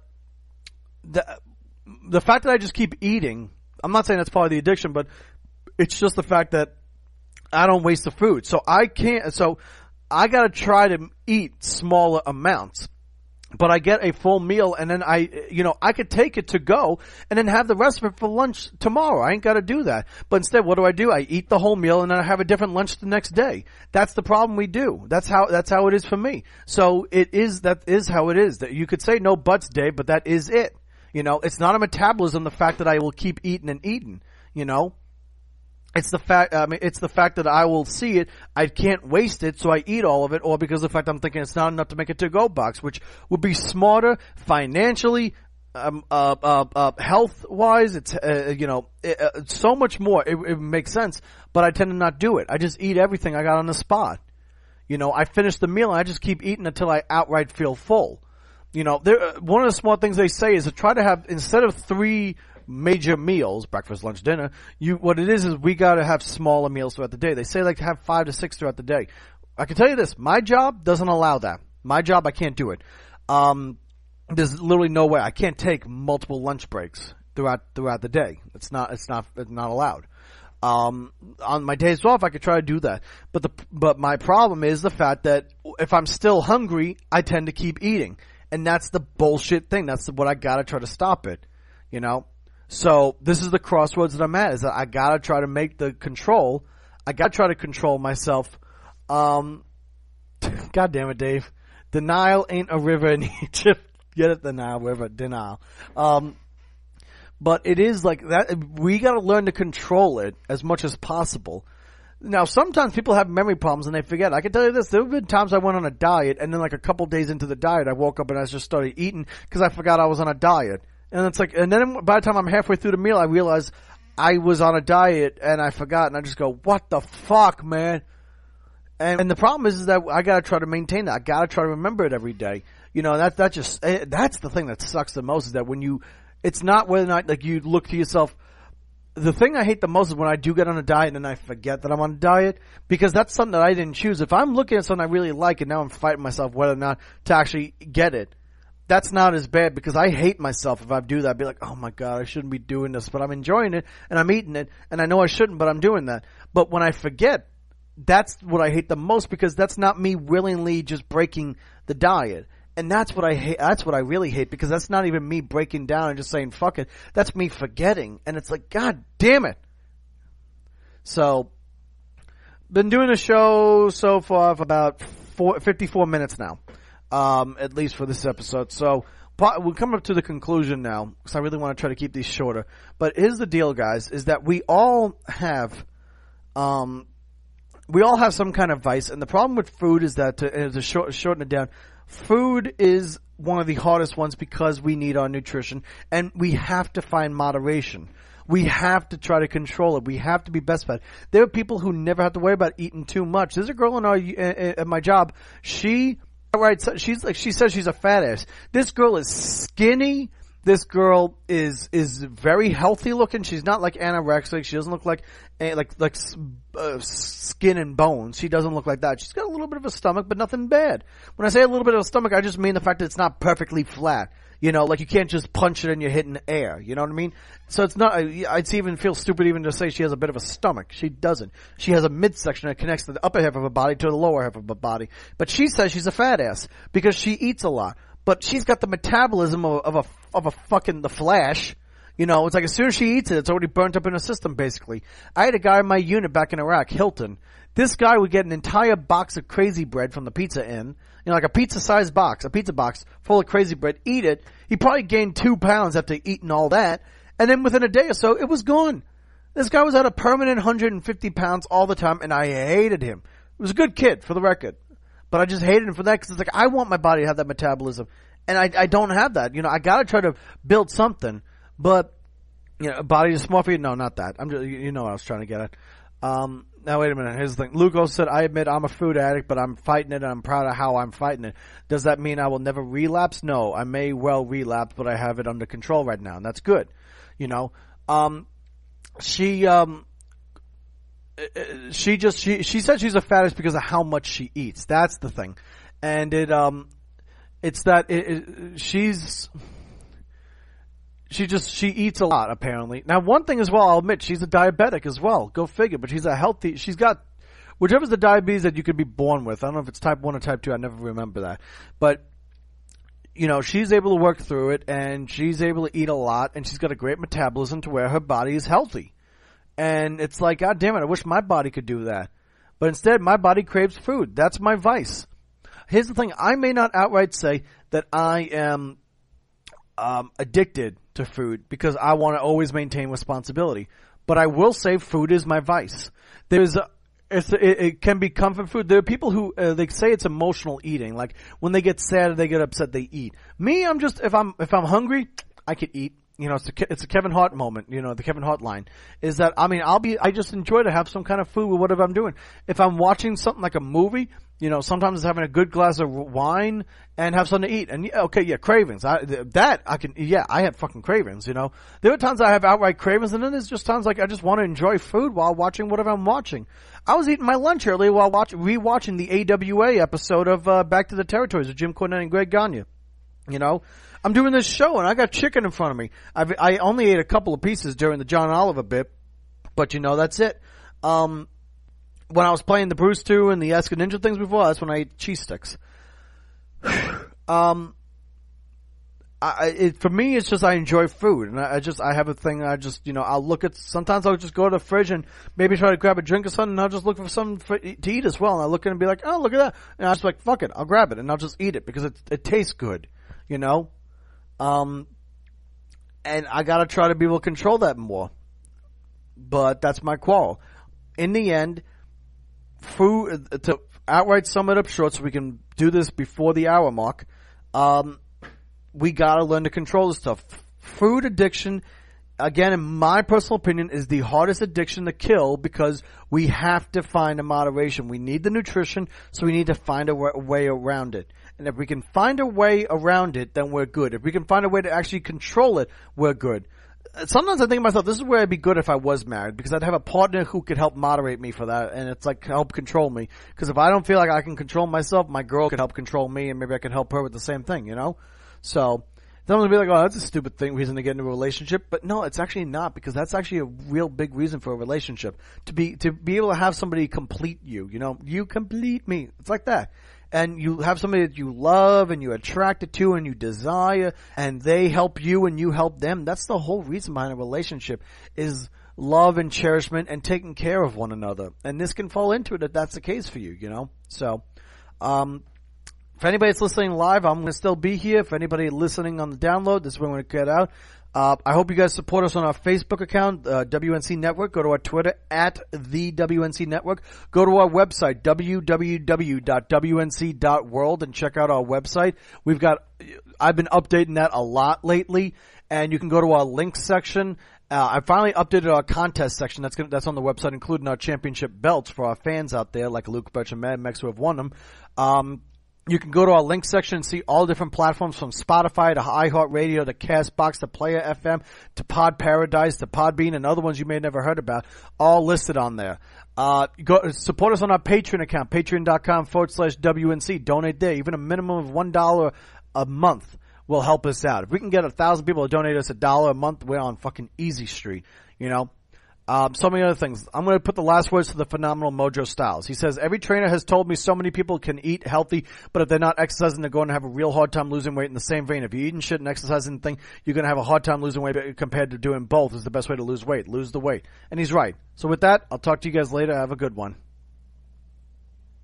the fact that I just keep eating, I'm not saying that's part of the addiction, but it's just the fact that I don't waste the food. So I gotta try to eat smaller amounts. But I get a full meal, and then I could take it to go and then have the rest of it for lunch tomorrow. I ain't got to do that. But instead, what do? I eat the whole meal, and then I have a different lunch the next day. That's the problem we do. That's how it is for me. So that is how it is. That you could say no buts, Dave, but that is it. You know, it's not a metabolism, the fact that I will keep eating and eating, you know. It's the fact that I will see it, I can't waste it, so I eat all of it, or because of the fact I'm thinking it's not enough to make a to-go box, which would be smarter financially, health-wise, it's, so much more. It makes sense, but I tend to not do it. I just eat everything I got on the spot. You know, I finish the meal and I just keep eating until I outright feel full. You know, one of the smart things they say is to try to have, instead of 3 major meals, breakfast, lunch, dinner, what it is we gotta have smaller meals throughout the day. They say like to have 5 to 6 throughout the day. I can tell you this, my job doesn't allow that. My job, I can't do it. There's literally no way. I can't take multiple lunch breaks throughout the day. It's not allowed. On my days off, I could try to do that. But my problem is the fact that if I'm still hungry, I tend to keep eating. And that's the bullshit thing. That's what I gotta try to stop it. You know? So this is the crossroads that I'm at, is that I gotta try to make the control. I gotta try to control myself. God damn it, Dave. Denial ain't a river in Egypt. Get it? The Nile River. Denial. But it is like that. We gotta learn to control it as much as possible. Now, sometimes people have memory problems and they forget. I can tell you this. There have been times I went on a diet, and then like a couple days into the diet, I woke up and I just started eating because I forgot I was on a diet. And it's like, and then by the time I'm halfway through the meal, I realize I was on a diet and I forgot, and I just go, what the fuck, man? And the problem is that I gotta try to maintain that. I gotta try to remember it every day. You know, that's the thing that sucks the most, is that it's not whether or not, like, you look to yourself. The thing I hate the most is when I do get on a diet and I forget that I'm on a diet, because that's something that I didn't choose. If I'm looking at something I really like and now I'm fighting myself whether or not to actually get it, that's not as bad, because I hate myself if I do that. I'd be like, oh my God, I shouldn't be doing this, but I'm enjoying it and I'm eating it and I know I shouldn't, but I'm doing that. But when I forget, that's what I hate the most, because that's not me willingly just breaking the diet. And that's what I hate. That's what I really hate, because that's not even me breaking down and just saying fuck it. That's me forgetting. And it's like, God damn it. So, been doing a show so far for about 54 minutes now. At least for this episode. So, we'll come up to the conclusion now, because I really want to try to keep these shorter. But here's the deal, guys, is that we all have some kind of vice. And the problem with food is that, to shorten it down, food is one of the hardest ones, because we need our nutrition, and we have to find moderation. We have to try to control it. We have to be best fed. There are people who never have to worry about eating too much. There's a girl at my job. She Right, so she says she's a fat ass. This girl is skinny. This girl is very healthy looking. She's not like anorexic. She doesn't look like skin and bones. She doesn't look like that. She's got a little bit of a stomach, but nothing bad. When I say a little bit of a stomach, I just mean the fact that it's not perfectly flat. You know, like you can't just punch it and you're hitting air. You know what I mean? So it's not, I'd even feel stupid even to say she has a bit of a stomach. She doesn't. She has a midsection that connects the upper half of her body to the lower half of her body. But she says she's a fat ass because she eats a lot. But she's got the metabolism of a fucking the Flash. You know, it's like as soon as she eats it, it's already burnt up in her system, basically. I had a guy in my unit back in Iraq, Hilton. This guy would get an entire box of Crazy Bread from the Pizza Inn. You know, like a pizza-sized box, a pizza box full of Crazy Bread. Eat it. He probably gained 2 pounds after eating all that. And then within a day or so, it was gone. This guy was at a permanent 150 pounds all the time, and I hated him. He was a good kid, for the record. But I just hated him for that, because it's like, I want my body to have that metabolism. And I don't have that. You know, I gotta try to build something. But, you know, body dysmorphia, no, not that. I'm just, you know what I was trying to get at. Now wait a minute, here's the thing. Lugo said, I admit I'm a food addict, but I'm fighting it and I'm proud of how I'm fighting it. Does that mean I will never relapse? No, I may well relapse, but I have it under control right now, and that's good. You know, she said she's a fattest because of how much she eats. That's the thing. And it's that she eats a lot, apparently. Now, one thing as well, I'll admit, she's a diabetic as well. Go figure. But she's got, whichever's the diabetes that you could be born with. I don't know if it's type 1 or type 2. I never remember that. But, you know, she's able to work through it, and she's able to eat a lot, and she's got a great metabolism to where her body is healthy. And it's like, God damn it, I wish my body could do that. But instead, my body craves food. That's my vice. Here's the thing. I may not outright say that I am addicted to food because I want to always maintain responsibility. But I will say food is my vice. It can be comfort food. There are people who they say it's emotional eating. Like when they get sad or they get upset, they eat. Me, I'm just if I'm hungry, I could eat. You know, it's a Kevin Hart moment. You know, the Kevin Hart line is that I just enjoy to have some kind of food with whatever I'm doing. If I'm watching something like a movie, you know, sometimes it's having a good glass of wine and have something to eat. And cravings. I have fucking cravings. You know, there are times I have outright cravings, and then there's just times like I just want to enjoy food while watching whatever I'm watching. I was eating my lunch earlier while rewatching the AWA episode of Back to the Territories with Jim Cornette and Greg Gagne. You know, I'm doing this show and I got chicken in front of me. I only ate a couple of pieces during the John Oliver bit, but you know, that's it. When I was playing the Bruce 2 and the Eska Ninja things before, that's when I ate cheese sticks. For me, it's just I enjoy food, and I have a thing. Sometimes I'll just go to the fridge and maybe try to grab a drink or something, and I'll just look for something to eat as well. And I look at it and be like, oh, look at that. And I'm just like, fuck it, I'll grab it and I'll just eat it because it tastes good, you know? And I gotta try to be able to control that more. But that's my quarrel. In the end, food, to outright sum it up short so we can do this before the hour mark, we gotta learn to control this stuff. Food addiction, again, in my personal opinion, is the hardest addiction to kill because we have to find a moderation. We need the nutrition, so we need to find a way around it. And if we can find a way around it, then we're good. If we can find a way to actually control it, we're good. Sometimes I think to myself, this is where I'd be good if I was married, because I'd have a partner who could help moderate me for that, and it's like help control me. Because if I don't feel like I can control myself, my girl could help control me, and maybe I can help her with the same thing, you know? So, someone will be like, oh, that's a stupid reason to get into a relationship. But no, it's actually not, because that's actually a real big reason for a relationship. To be able to have somebody complete you, you know? You complete me. It's like that. And you have somebody that you love and you're attracted to and you desire, and they help you and you help them. That's the whole reason behind a relationship, is love and cherishment and taking care of one another. And this can fall into it if that's the case for you, you know? So, if anybody's listening live, I'm going to still be here. If anybody listening on the download, this is when we're going to get out. I hope you guys support us on our Facebook account, WNC Network. Go to our Twitter, @the WNC Network. Go to our website, www.wnc.world, and check out our website. I've been updating that a lot lately, and you can go to our links section. I finally updated our contest section. That's on the website, including our championship belts for our fans out there, like Luke Birch and Mad Max, who have won them. You can go to our link section and see all different platforms from Spotify to iHeartRadio to CastBox to Player FM to Pod Paradise to Podbean and other ones you may have never heard about, all listed on there. Go support us on our Patreon account, patreon.com/WNC. Donate there. Even a minimum of $1 a month will help us out. If we can get 1,000 people to donate us $1 a month, we're on fucking easy street, you know. So many other things. I'm going to put the last words to the phenomenal Mojo Styles. He says, every trainer has told me so many people can eat healthy, but if they're not exercising, they're going to have a real hard time losing weight. In the same vein, if you're eating shit and exercising thing, you're going to have a hard time losing weight compared to doing both is the best way to lose weight. Lose the weight. And he's right. So with that, I'll talk to you guys later. Have a good one.